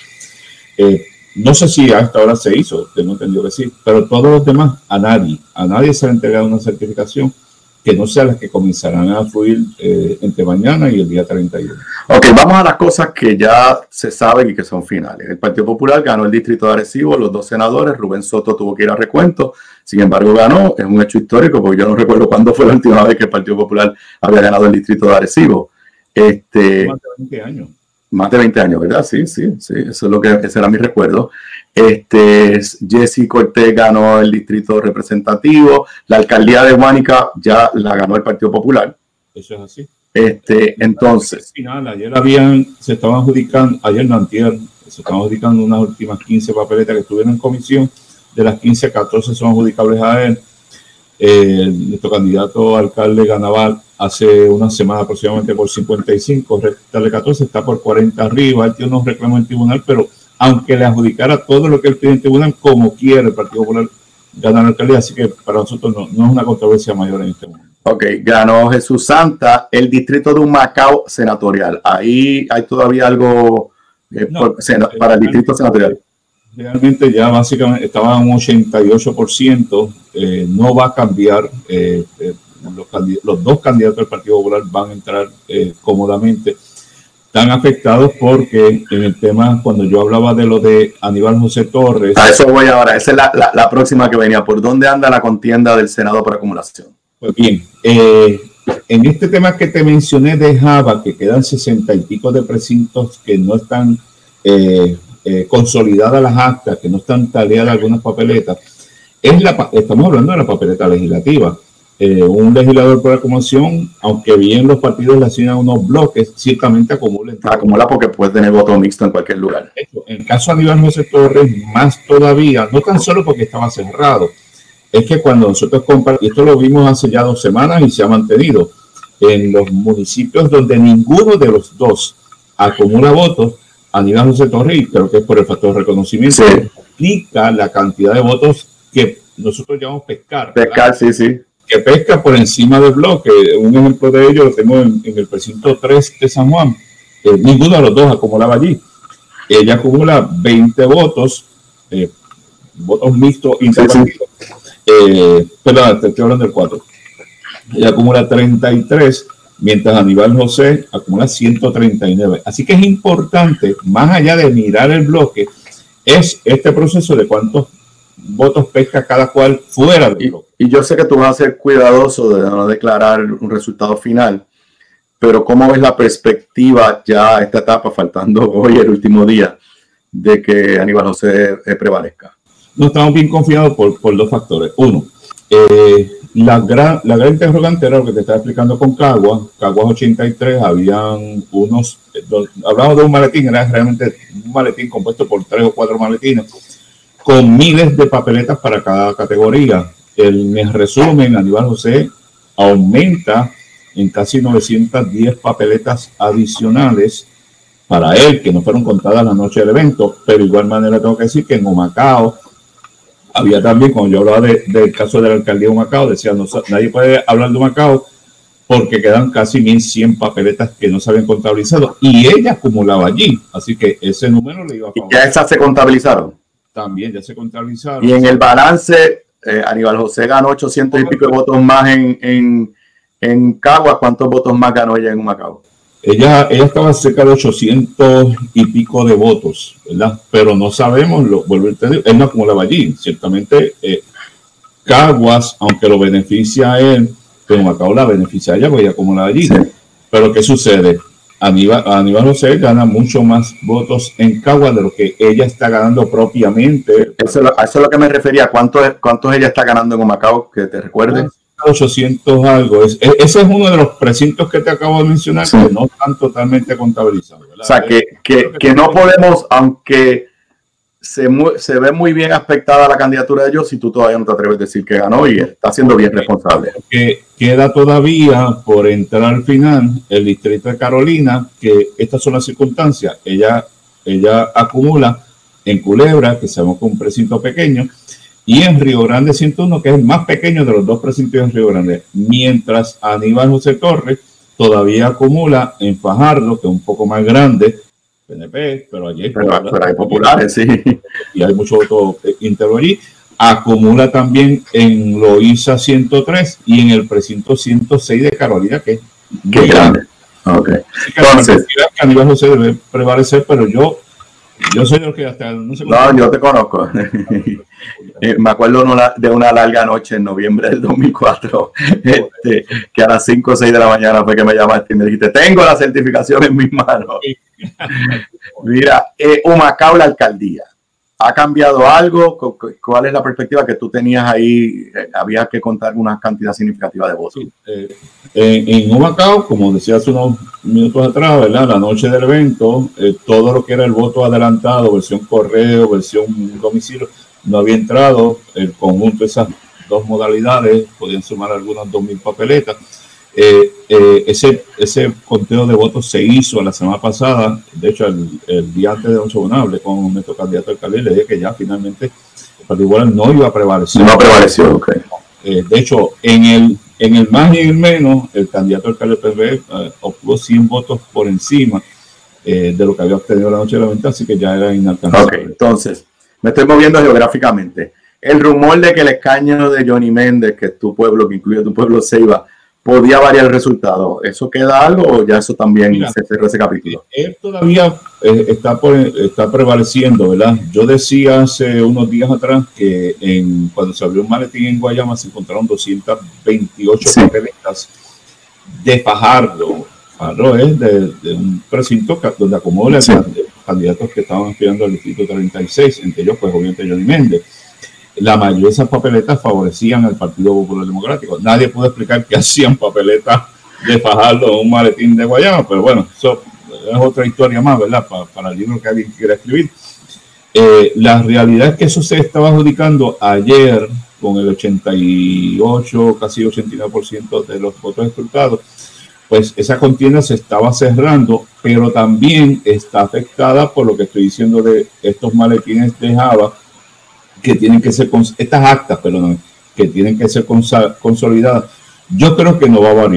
No sé si hasta ahora se hizo, tengo entendido que sí, pero todos los demás, a nadie se le ha entregado una certificación que no sea las que comenzarán a fluir entre mañana y el día 31. Ok, vamos a las cosas que ya se saben y que son finales. El Partido Popular ganó el distrito de Arecibo, los 2 senadores, Rubén Soto tuvo que ir a recuento, sin embargo ganó, es un hecho histórico porque yo no recuerdo cuándo fue la última vez que el Partido Popular había ganado el distrito de Arecibo. Más de 20 años. Más de 20 años, ¿verdad? Sí, eso es lo que ese era mi recuerdo. Jesse Cortés ganó el distrito representativo, la alcaldía de Guánica ya la ganó el Partido Popular. Eso es así. Entonces. Final, ayer se estaban adjudicando, se estaban adjudicando unas últimas 15 papeletas que estuvieron en comisión. De las 15, 14 son adjudicables a él. Nuestro candidato a alcalde ganaba hace una semana aproximadamente por 55, restarle 14, está por 40 arriba. Él tiene unos reclamos en el tribunal, pero aunque le adjudicara todo lo que él pide en el tribunal, como quiere el Partido Popular ganar la alcaldía, así que para nosotros no es una controversia mayor en este momento. Ok, ganó Jesús Santa el distrito de Humacao senatorial. Ahí hay todavía algo para el distrito senatorial. Realmente ya básicamente estaba en un 88%, no va a cambiar. Los 2 candidatos del Partido Popular van a entrar cómodamente. Están afectados porque en el tema, cuando yo hablaba de lo de Aníbal José Torres. A eso voy ahora, esa es la próxima que venía. ¿Por dónde anda la contienda del Senado por acumulación? Pues bien, en este tema que te mencioné de Java, que quedan 60 y pico de precintos que no están consolidadas las actas, que no están taliadas algunas papeletas, estamos hablando de la papeleta legislativa. Un legislador por acumulación, aunque bien los partidos le asignan unos bloques, ciertamente acumula porque puede tener voto mixto en cualquier lugar. En el caso de Aníbal José Torres, más todavía, no tan solo porque estaba cerrado, es que cuando nosotros compartimos, y esto lo vimos hace ya 2 semanas y se ha mantenido, en los municipios donde ninguno de los 2 acumula votos, Aníbal José Torres, y creo que es por el factor de reconocimiento, explica la cantidad de votos que nosotros llamamos pescar. Pescar, sí. Que pesca por encima del bloque. Un ejemplo de ello lo tengo en el precinto 3 de San Juan. ninguno de los dos acumulaba allí. Ella acumula 20 votos, votos mixtos interpartidos. Perdón, te estoy hablando del 4. Ella acumula 33, mientras Aníbal José acumula 139. Así que es importante, más allá de mirar el bloque, es este proceso de cuántos votos pesca cada cual fuera del bloque. Y yo sé que tú vas a ser cuidadoso de no declarar un resultado final, pero ¿cómo ves la perspectiva ya a esta etapa, faltando hoy el último día, de que Aníbal José prevalezca? No, estamos bien confiados por dos factores. Uno, la gran interrogante era lo que te estaba explicando con Caguas 83, habían hablamos de un maletín, era realmente un maletín compuesto por 3 o 4 maletines, con miles de papeletas para cada categoría. En resumen, Aníbal José aumenta en casi 910 papeletas adicionales para él, que no fueron contadas la noche del evento, pero de igual manera tengo que decir que en Humacao había también, cuando yo hablaba del caso de la alcaldía de Humacao, decía, nadie puede hablar de Humacao porque quedan casi 1.100 papeletas que no se habían contabilizado, y ella acumulaba allí, así que ese número le iba a favor. ¿Ya esas se contabilizaron? También ya se contabilizaron. Y en el balance, Aníbal José ganó 800 y pico de votos más en Caguas. ¿Cuántos votos más ganó ella en Humacao? Ella estaba cerca de 800 y pico de votos, ¿verdad? Pero no sabemos, vuelvo a decir, él no acumulaba allí. Ciertamente, Caguas, aunque lo beneficia a él, pero Humacao la beneficia a ella porque ella acumulaba allí. Sí. Pero ¿qué sucede? Aníbal José gana mucho más votos en Caguas de lo que ella está ganando propiamente. Eso es lo que me refería. ¿Cuántos ella está ganando en Humacao? Que te recuerde. 800 algo. Ese es uno de los precintos que te acabo de mencionar, sí, que no están totalmente contabilizados, ¿verdad? O sea, que no podemos, aunque se ve muy bien aspectada la candidatura de ellos, si tú todavía no te atreves a decir que ganó y está siendo bien responsable. Que queda todavía por entrar al final el distrito de Carolina, que estas son las circunstancias. Ella acumula en Culebra, que sabemos que es un precinto pequeño, y en Río Grande 101, que es el más pequeño de los dos precintos en Río Grande, mientras Aníbal José Torres todavía acumula en Fajardo, que es un poco más grande, PNP, pero allí hay populares, sí. Y hay mucho voto íntegro allí. Acumula también en Loíza 103 y en el precinto 106 de Carolina, que es muy grande. Okay. Así que entonces, Aníbal José debe prevalecer, pero yo soy de los que hasta no sé. No, yo te conozco. Me acuerdo de una larga noche en noviembre del 2004, que a las 5 o 6 de la mañana fue que me llamaste y me dijiste, tengo la certificación en mis manos. Mira, Humacao, la alcaldía, ¿ha cambiado algo? ¿Cuál es la perspectiva que tú tenías ahí? Había que contar una cantidad significativa de votos. Sí, en Humacao, como decía hace unos minutos atrás, ¿verdad? La noche del evento, todo lo que era el voto adelantado, versión correo, versión domicilio, no había entrado. El conjunto de esas dos modalidades podían sumar algunas 2.000 papeletas. Ese conteo de votos se hizo la semana pasada. De hecho, el día antes de Nochebuena hablé con nuestro candidato alcalde y le dije que ya finalmente el Partido Popular no iba a prevalecer. No prevaleció, ok. De hecho, en el más y en el menos, el candidato alcalde del PRD obtuvo 100 votos por encima de lo que había obtenido la noche de la venta, así que ya era inalcanzable. Ok, entonces, me estoy moviendo geográficamente. El rumor de que el escaño de Johnny Méndez, que es tu pueblo, que incluye tu pueblo Ceiba, podía variar el resultado. ¿Eso queda algo o ya eso también se cerró ese capítulo? Él todavía está prevaleciendo, ¿verdad? Yo decía hace unos días atrás que cuando se abrió un maletín en Guayama se encontraron 228 papeletas de Fajardo. Fajardo es de un precinto donde acumula candidatos que estaban aspirando al distrito 36, entre ellos pues obviamente Johnny Méndez. La mayoría de esas papeletas favorecían al Partido Popular Democrático. Nadie pudo explicar qué hacían papeletas de Fajardo en un maletín de Guayama, pero bueno, eso es otra historia más, ¿verdad? Para el libro que alguien quiera escribir. La realidad es que eso se estaba adjudicando ayer con el 88, casi 89% de los votos escrutados. Pues esa contienda se estaba cerrando, pero también está afectada por lo que estoy diciendo de estos maletines de Java, que tienen que ser, estas actas, perdón, que tienen que ser consolidadas. Yo creo que no va a variar.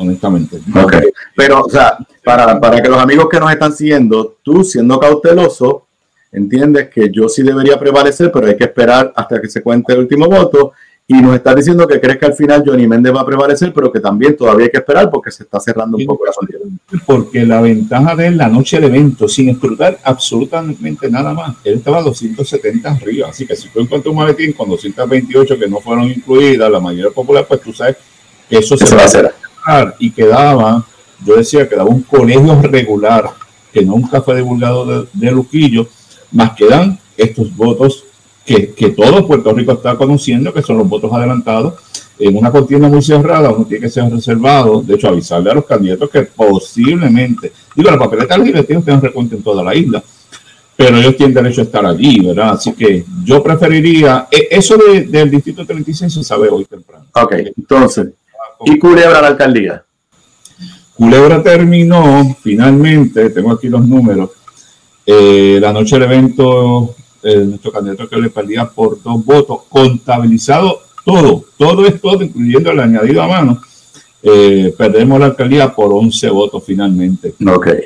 honestamente. Ok, pero o sea, para que los amigos que nos están siguiendo, tú siendo cauteloso, entiendes que yo sí debería prevalecer, pero hay que esperar hasta que se cuente el último voto. Y nos estás diciendo que crees que al final Johnny Méndez va a prevalecer, pero que también todavía hay que esperar porque se está cerrando un poco la contienda. Porque la ventaja de él, la noche del evento, sin escrutar absolutamente nada más, él estaba a 270 arriba. Así que si tú encuentras un maletín con 228 que no fueron incluidas, la mayoría popular, pues tú sabes que eso se va a hacer. Y quedaba, yo decía, quedaba un colegio regular que nunca fue divulgado de Luquillo, más quedan estos votos que todo Puerto Rico está conociendo, que son los votos adelantados. En una contienda muy cerrada, uno tiene que ser reservado. De hecho, avisarle a los candidatos que posiblemente, la papeleta legislativa tiene recuento en toda la isla, pero ellos tienen derecho a estar allí, ¿verdad? Así que yo preferiría, eso del Distrito 36 se sabe hoy temprano. Ok, entonces, ¿y Culebra la alcaldía? Culebra terminó, finalmente, tengo aquí los números, la noche del evento, nuestro candidato que le perdía por 2 votos, contabilizado todo es todo, incluyendo el añadido a mano. Perdemos la alcaldía por 11 votos finalmente. Okay.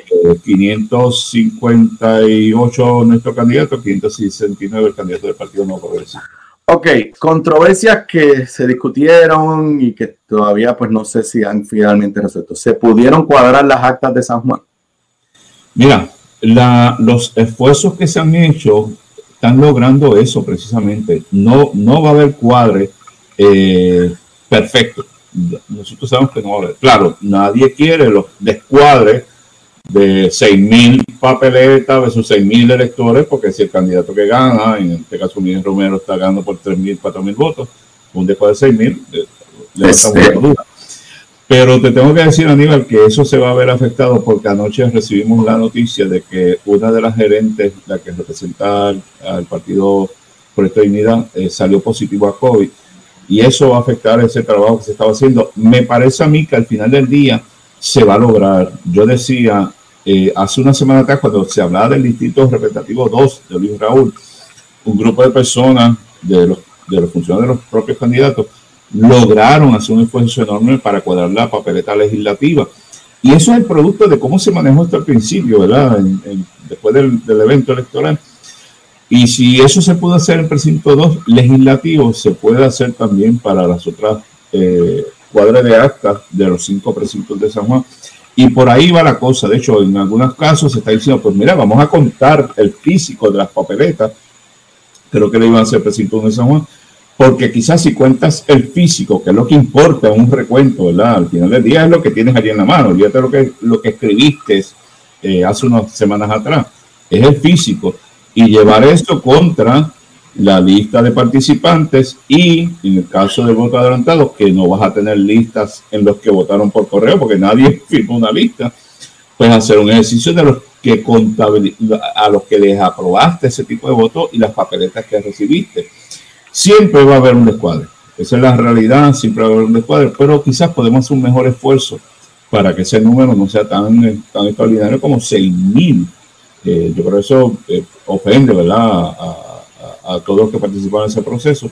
558 nuestro candidato, 569 el candidato del Partido Nuevo Progresista. Ok, controversias que se discutieron y que todavía pues no sé si han finalmente resuelto. ¿Se pudieron cuadrar las actas de San Juan? Mira, los esfuerzos que se han hecho están logrando eso precisamente. No va a haber cuadre perfecto. Nosotros sabemos que no va a haber. Claro, nadie quiere los descuadres de 6,000 papeletas versus 6,000 electores, porque si el candidato que gana, en este caso Miguel Romero, está ganando por 3,000, 4,000 votos, un descuadre de 6,000, le da mucha duda. Pero te tengo que decir, Aníbal, que eso se va a ver afectado porque anoche recibimos la noticia de que una de las gerentes, la que representa al Partido Proyecto de Dignidad, salió positivo a COVID, y eso va a afectar ese trabajo que se estaba haciendo. Me parece a mí que al final del día se va a lograr. Yo decía, hace una semana atrás, cuando se hablaba del Distrito Representativo 2 de Luis Raúl, un grupo de personas, de los funcionarios de los propios candidatos, lograron hacer un esfuerzo enorme para cuadrar la papeleta legislativa. Y eso es el producto de cómo se manejó esto al principio, ¿verdad? Después del evento electoral. Y si eso se pudo hacer en el precinto 2 legislativo, se puede hacer también para las otras cuadras de actas de los 5 precintos de San Juan. Y por ahí va la cosa. De hecho, en algunos casos se está diciendo, pues mira, vamos a contar el físico de las papeletas. Creo que le iban a hacer el precinto 1 de San Juan. Porque quizás si cuentas el físico, que es lo que importa en un recuento, ¿verdad? Al final del día es lo que tienes allí en la mano. Olvídate lo que escribiste hace unas semanas atrás. Es el físico. Y llevar esto contra la lista de participantes y, en el caso del voto adelantado, que no vas a tener listas en los que votaron por correo, porque nadie firmó una lista, pues hacer un ejercicio de los que a los que les aprobaste ese tipo de votos y las papeletas que recibiste. Siempre va a haber un descuadre. Esa es la realidad, siempre va a haber un descuadre, pero quizás podemos hacer un mejor esfuerzo para que ese número no sea tan extraordinario como 6,000. Yo creo que eso ofende, ¿verdad?, a todos los que participaron en ese proceso.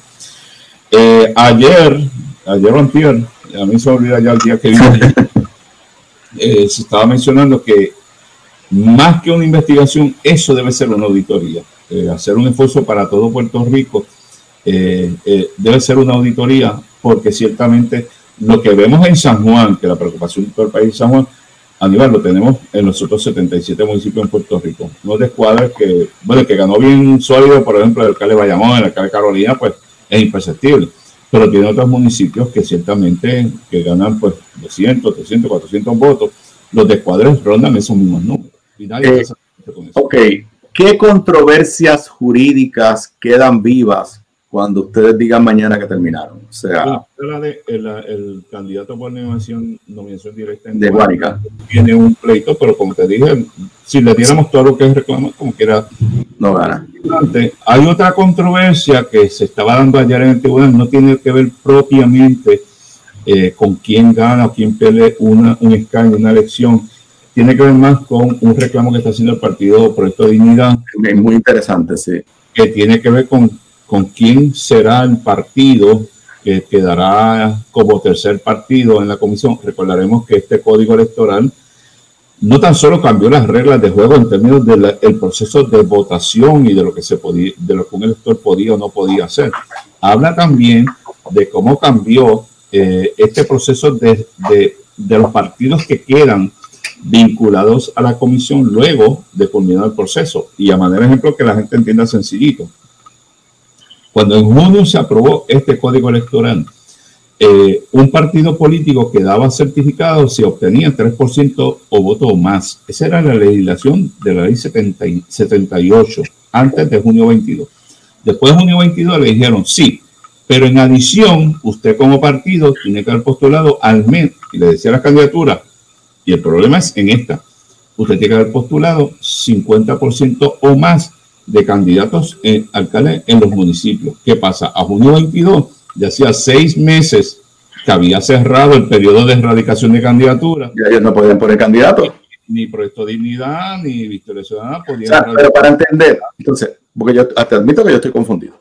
Ayer o antier, a mí se me olvida ya el día que vine, se estaba mencionando que más que una investigación, eso debe ser una auditoría. Hacer un esfuerzo para todo Puerto Rico debe ser una auditoría, porque ciertamente lo que vemos en San Juan, que la preocupación de todo el país de San Juan, Aníbal, lo tenemos en los otros 77 municipios en Puerto Rico. Unos descuadres que, bueno, el que ganó bien sólido, por ejemplo, el alcalde de Bayamón, el alcalde de Carolina, pues es imperceptible. Pero tiene otros municipios que ciertamente que ganan pues 200, 300, 400 votos. Los descuadres rondan esos mismos números. Y nadie pasa con eso. Ok, ¿qué controversias jurídicas quedan vivas cuando ustedes digan mañana que terminaron? O sea, el candidato por nominación directa de Guánica tiene un pleito, pero como te dije, si le diéramos todo lo que es reclamo, como quiera, no gana. Hay otra controversia que se estaba dando ayer en el tribunal, no tiene que ver propiamente con quién gana o quién pierde un escaño, una elección. Tiene que ver más con un reclamo que está haciendo el Partido Proyecto de Dignidad. Es muy interesante, sí. Que tiene que ver con quién será el partido que quedará como tercer partido en la comisión. Recordaremos que este código electoral no tan solo cambió las reglas de juego en términos del proceso de votación y de lo que un elector podía o no podía hacer. Habla también de cómo cambió este proceso de los partidos que quedan vinculados a la comisión luego de culminar el proceso. Y a manera de ejemplo que la gente entienda sencillito. Cuando en junio se aprobó este código electoral, un partido político que daba certificado si obtenía 3% o voto o más. Esa era la legislación de la ley 78, antes de junio 22. Después de junio 22 le dijeron sí, pero en adición, usted como partido tiene que haber postulado al menos, y le decía la candidatura, y el problema es en esta, usted tiene que haber postulado 50% o más de candidatos alcaldes en los municipios. ¿Qué pasa? A junio 22 ya hacía 6 meses que había cerrado el periodo de erradicación de candidaturas. Y ellos no podían poner candidatos. Ni Proyecto Dignidad, ni Victoria Ciudadana podían. O sea, pero para entender, entonces, porque yo te admito que yo estoy confundido.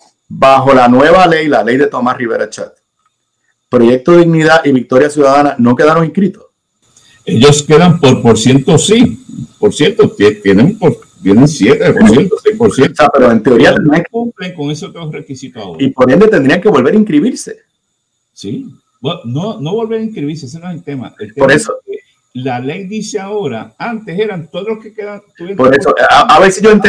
Bajo la nueva ley, la ley de Tomás Rivera Chat, Proyecto Dignidad y Victoria Ciudadana no quedaron inscritos. Ellos quedan por ciento, sí. Por ciento, tienen 7%, 6%. O sea, pero en teoría no cumplen con esos otros requisitos ahora. Y por ende tendrían que volver a inscribirse. Sí. Bueno, no volver a inscribirse, ese no es el tema. Por eso. La ley dice ahora, antes eran todos los que quedan. Por eso, a ver si yo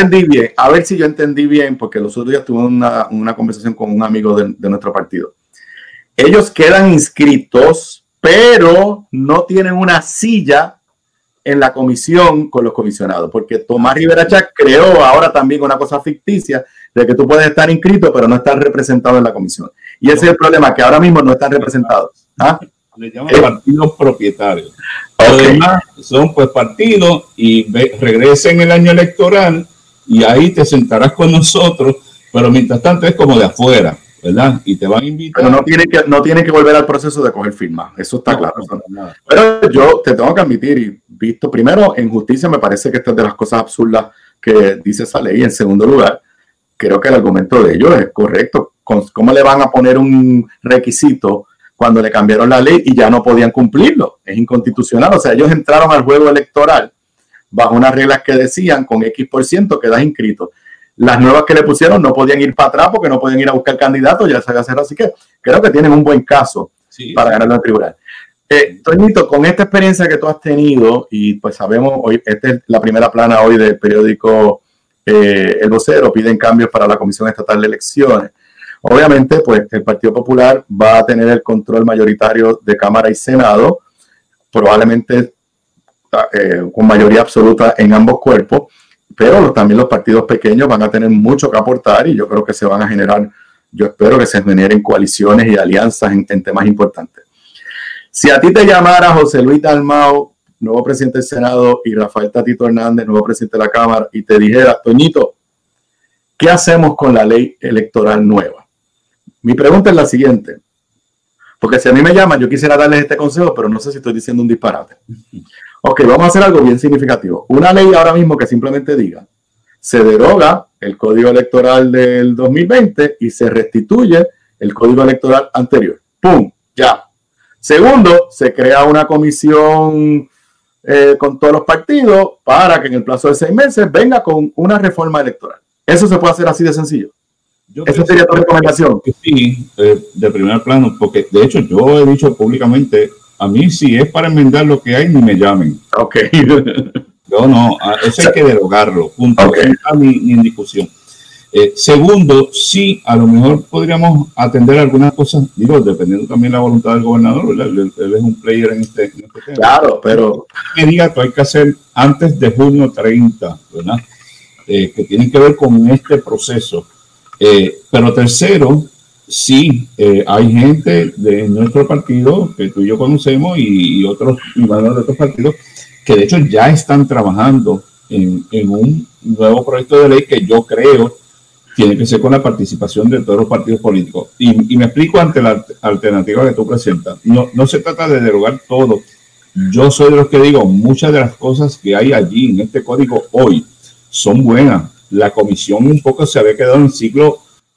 entendí bien, porque los otros días tuve una conversación con un amigo de nuestro partido. Ellos quedan inscritos, pero no tienen una silla en la comisión con los comisionados, porque Tomás Rivera Chat creó ahora también una cosa ficticia de que tú puedes estar inscrito, pero no estar representado en la comisión. Y ese es el problema, que ahora mismo no están representados. ¿Ah? Le llaman partidos propietarios. Además, son pues partidos y regresen el año electoral y ahí te sentarás con nosotros, pero mientras tanto es como de afuera, ¿verdad? Y te van a invitar. Pero no tienen que volver al proceso de coger firmas, eso está claro. Pero yo te tengo que admitir, y visto primero, en justicia me parece que esta es de las cosas absurdas que dice esa ley. En segundo lugar, creo que el argumento de ellos es correcto. ¿Cómo le van a poner un requisito cuando le cambiaron la ley y ya no podían cumplirlo? Es inconstitucional. O sea, ellos entraron al juego electoral bajo unas reglas que decían con X% quedas inscrito. Las nuevas que le pusieron no podían ir para atrás porque no podían ir a buscar candidatos, ya se había cerrado. Así que creo que tienen un buen caso para ganarlo en el tribunal. Toñito, con esta experiencia que tú has tenido, y pues sabemos, hoy esta es la primera plana hoy del periódico El Vocero, piden cambios para la Comisión Estatal de Elecciones. Obviamente, pues el Partido Popular va a tener el control mayoritario de Cámara y Senado, probablemente con mayoría absoluta en ambos cuerpos, pero también los partidos pequeños van a tener mucho que aportar y yo creo que se van a generar, yo espero que se generen coaliciones y alianzas en temas importantes. Si a ti te llamara José Luis Dalmau, nuevo presidente del Senado, y Rafael Tatito Hernández, nuevo presidente de la Cámara, y te dijera, Toñito, ¿qué hacemos con la ley electoral nueva? Mi pregunta es la siguiente, porque si a mí me llaman, yo quisiera darles este consejo, pero no sé si estoy diciendo un disparate. Ok, vamos a hacer algo bien significativo. Una ley ahora mismo que simplemente diga, se deroga el Código Electoral del 2020 y se restituye el Código Electoral anterior. ¡Pum! Ya. Segundo, se crea una comisión con todos los partidos para que en el plazo de 6 meses venga con una reforma electoral. Eso se puede hacer así de sencillo. Esa sería tu recomendación. Sí, de primer plano, porque de hecho yo he dicho públicamente, a mí si es para enmendar lo que hay, ni me llamen. Ok. Yo no, eso hay que derogarlo, punto. Okay. No está ni en discusión. Segundo, sí, a lo mejor podríamos atender algunas cosas, digo, dependiendo también de la voluntad del gobernador, ¿verdad? Él es un player en este tema. Claro, pero... Me diga que hay que hacer antes de junio 30, ¿verdad? Que tienen que ver con este proceso. Pero tercero, sí, hay gente de nuestro partido que tú y yo conocemos y otros miembros de otros partidos que de hecho ya están trabajando en un nuevo proyecto de ley que yo creo tiene que ser con la participación de todos los partidos políticos. Y me explico ante la alternativa que tú presentas. No se trata de derogar todo. Yo soy de los que digo, muchas de las cosas que hay allí en este código hoy son buenas. La comisión un poco se había quedado en el siglo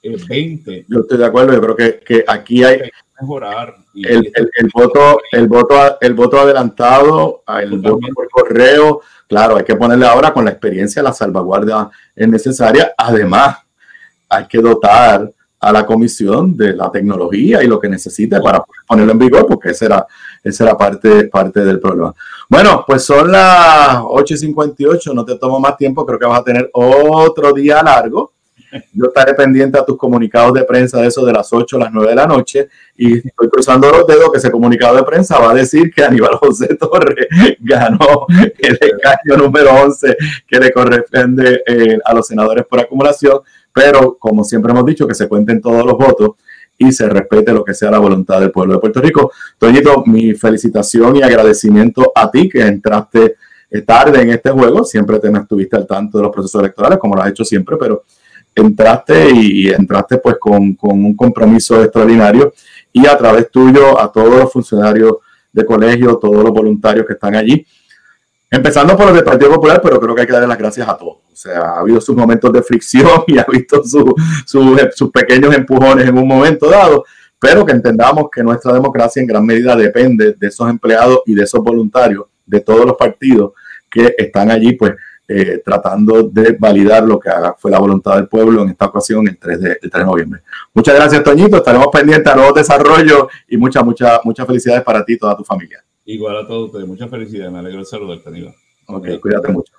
20. Yo estoy de acuerdo, yo creo que aquí hay mejorar. El voto adelantado, el voto por correo, claro, hay que ponerle ahora con la experiencia la salvaguardia es necesaria. Además, hay que dotar a la comisión de la tecnología y lo que necesite para ponerlo en vigor, porque esa era parte del problema. Bueno, pues son las 8:58, no te tomo más tiempo, creo que vas a tener otro día largo. Yo estaré pendiente a tus comunicados de prensa de eso de las 8 a las 9 de la noche y estoy cruzando los dedos que ese comunicado de prensa va a decir que Aníbal José Torres ganó el escaño número 11 que le corresponde a los senadores por acumulación, pero como siempre hemos dicho, que se cuenten todos los votos y se respete lo que sea la voluntad del pueblo de Puerto Rico. Toñito, mi felicitación y agradecimiento a ti que entraste tarde en este juego, siempre te estuviste al tanto de los procesos electorales como lo has hecho siempre, pero entraste pues con un compromiso extraordinario y a través tuyo a todos los funcionarios de colegio, todos los voluntarios que están allí, empezando por los del Partido Popular, pero creo que hay que darle las gracias a todos. O sea, ha habido sus momentos de fricción y ha visto sus pequeños empujones en un momento dado, pero que entendamos que nuestra democracia en gran medida depende de esos empleados y de esos voluntarios de todos los partidos que están allí pues tratando de validar lo que fue la voluntad del pueblo en esta ocasión el 3 de noviembre. Muchas gracias, Toñito. Estaremos pendientes a nuevos desarrollos y muchas felicidades para ti y toda tu familia. Igual a todos ustedes. Muchas felicidades. Me alegro de saludarte, Aníbal. Ok, cuídate mucho.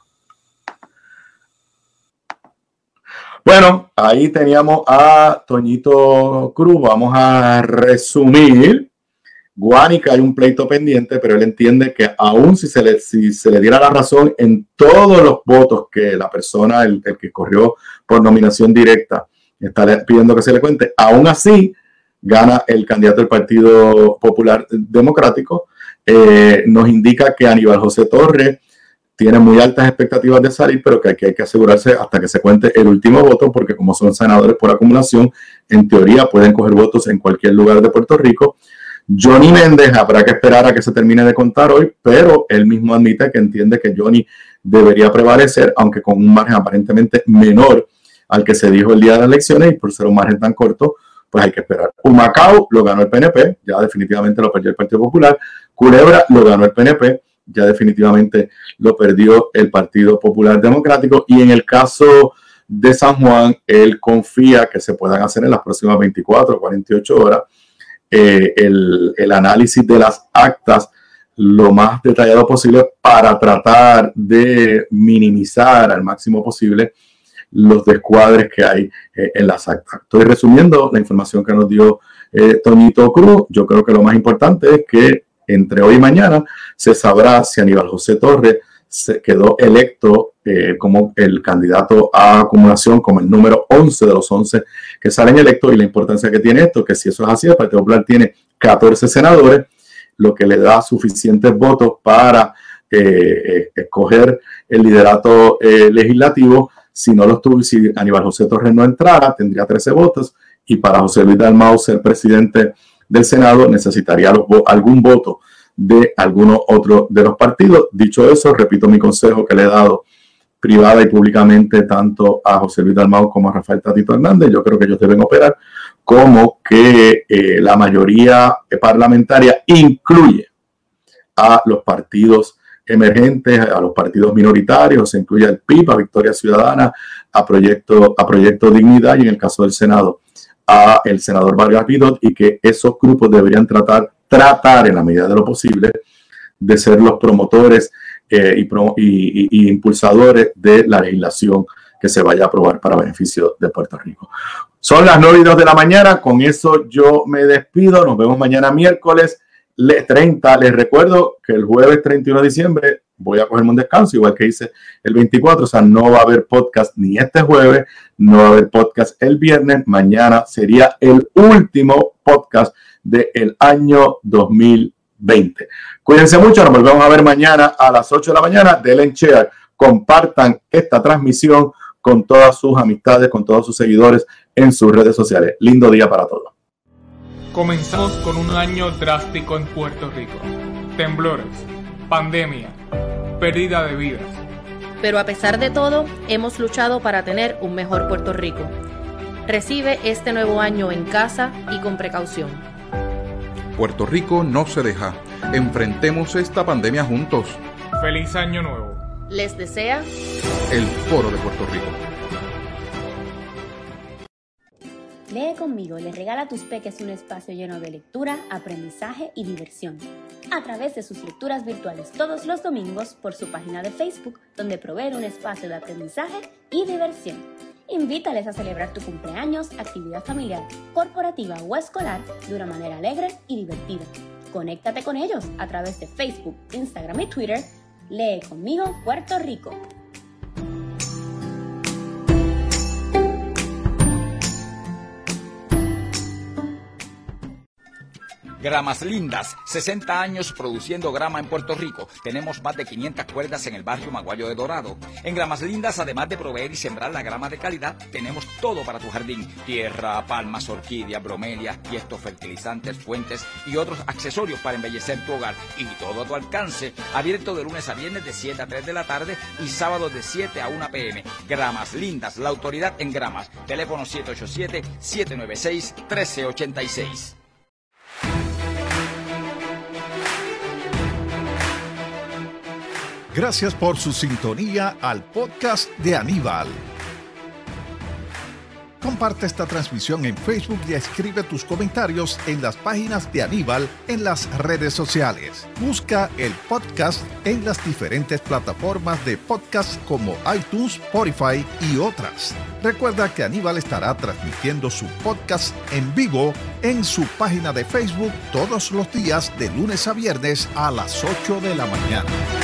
Bueno, ahí teníamos a Toñito Cruz. Vamos a resumir. Guánica hay un pleito pendiente, pero él entiende que aún si se le diera la razón en todos los votos que la persona, el que corrió por nominación directa, está pidiendo que se le cuente, aún así gana el candidato del Partido Popular Democrático. Nos indica que Aníbal José Torres tiene muy altas expectativas de salir, pero que hay que asegurarse hasta que se cuente el último voto, porque como son senadores por acumulación, en teoría pueden coger votos en cualquier lugar de Puerto Rico. Johnny Méndez habrá que esperar a que se termine de contar hoy, pero él mismo admite que entiende que Johnny debería prevalecer, aunque con un margen aparentemente menor al que se dijo el día de las elecciones, y por ser un margen tan corto, pues hay que esperar. Humacao lo ganó el PNP, ya definitivamente lo perdió el Partido Popular. Culebra lo ganó el PNP, ya definitivamente lo perdió el Partido Popular Democrático. Y en el caso de San Juan, él confía que se puedan hacer en las próximas 24 o 48 horas el análisis de las actas lo más detallado posible para tratar de minimizar al máximo posible los descuadres que hay en las actas. Estoy resumiendo la información que nos dio Toñito Cruz. Yo creo que lo más importante es que entre hoy y mañana se sabrá si Aníbal José Torres se quedó electo como el candidato a acumulación, como el número 11 de los 11 que salen electos, y la importancia que tiene esto, que si eso es así, el Partido Popular tiene 14 senadores, lo que le da suficientes votos para escoger el liderato legislativo. Si Aníbal José Torres no entrara, tendría 13 votos, y para José Luis Dalmau ser presidente del Senado necesitaría algún voto de alguno otro de los partidos. Dicho eso, repito mi consejo que le he dado privada y públicamente tanto a José Luis Dalmau como a Rafael Tatito Hernández. Yo creo que ellos deben operar como que la mayoría parlamentaria incluye a los partidos emergentes, a los partidos minoritarios, se incluye al PIB, a Victoria Ciudadana, a Proyecto Dignidad, y en el caso del Senado a el senador Vargas Vidot, y que esos grupos deberían tratar en la medida de lo posible de ser los promotores y impulsadores de la legislación que se vaya a aprobar para beneficio de Puerto Rico. Son las 9:02 de la mañana, con eso yo me despido, nos vemos mañana miércoles 30. Les recuerdo que el jueves 31 de diciembre voy a cogerme un descanso, igual que hice el 24, o sea, no va a haber podcast ni este jueves, no va a haber podcast el viernes, mañana sería el último podcast del año 2020. Cuídense mucho, nos volvemos a ver mañana a las 8 de la mañana. Denle share, compartan esta transmisión con todas sus amistades, con todos sus seguidores en sus redes sociales. Lindo día para todos. Comenzamos con un año drástico en Puerto Rico. Temblores, pandemia, pérdida de vidas. Pero a pesar de todo, hemos luchado para tener un mejor Puerto Rico. Recibe este nuevo año en casa y con precaución. Puerto Rico no se deja. Enfrentemos esta pandemia juntos. ¡Feliz Año Nuevo! Les desea el Foro de Puerto Rico. Lee conmigo le regala a tus peques un espacio lleno de lectura, aprendizaje y diversión. A través de sus lecturas virtuales todos los domingos por su página de Facebook, donde provee un espacio de aprendizaje y diversión. Invítales a celebrar tu cumpleaños, actividad familiar, corporativa o escolar de una manera alegre y divertida. Conéctate con ellos a través de Facebook, Instagram y Twitter. Lee conmigo Puerto Rico. Gramas Lindas, 60 años produciendo grama en Puerto Rico. Tenemos más de 500 cuerdas en el barrio Maguayo de Dorado. En Gramas Lindas, además de proveer y sembrar la grama de calidad, tenemos todo para tu jardín. Tierra, palmas, orquídeas, bromelias, tiestos, fertilizantes, fuentes y otros accesorios para embellecer tu hogar. Y todo a tu alcance. Abierto de lunes a viernes de 7 a 3 de la tarde y sábados de 7 a 1 p.m. Gramas Lindas, la autoridad en gramas. Teléfono 787-796-1386. Gracias por su sintonía al podcast de Aníbal. Comparte esta transmisión en Facebook y escribe tus comentarios en las páginas de Aníbal en las redes sociales. Busca el podcast en las diferentes plataformas de podcast como iTunes, Spotify y otras. Recuerda que Aníbal estará transmitiendo su podcast en vivo en su página de Facebook todos los días de lunes a viernes a las 8 de la mañana.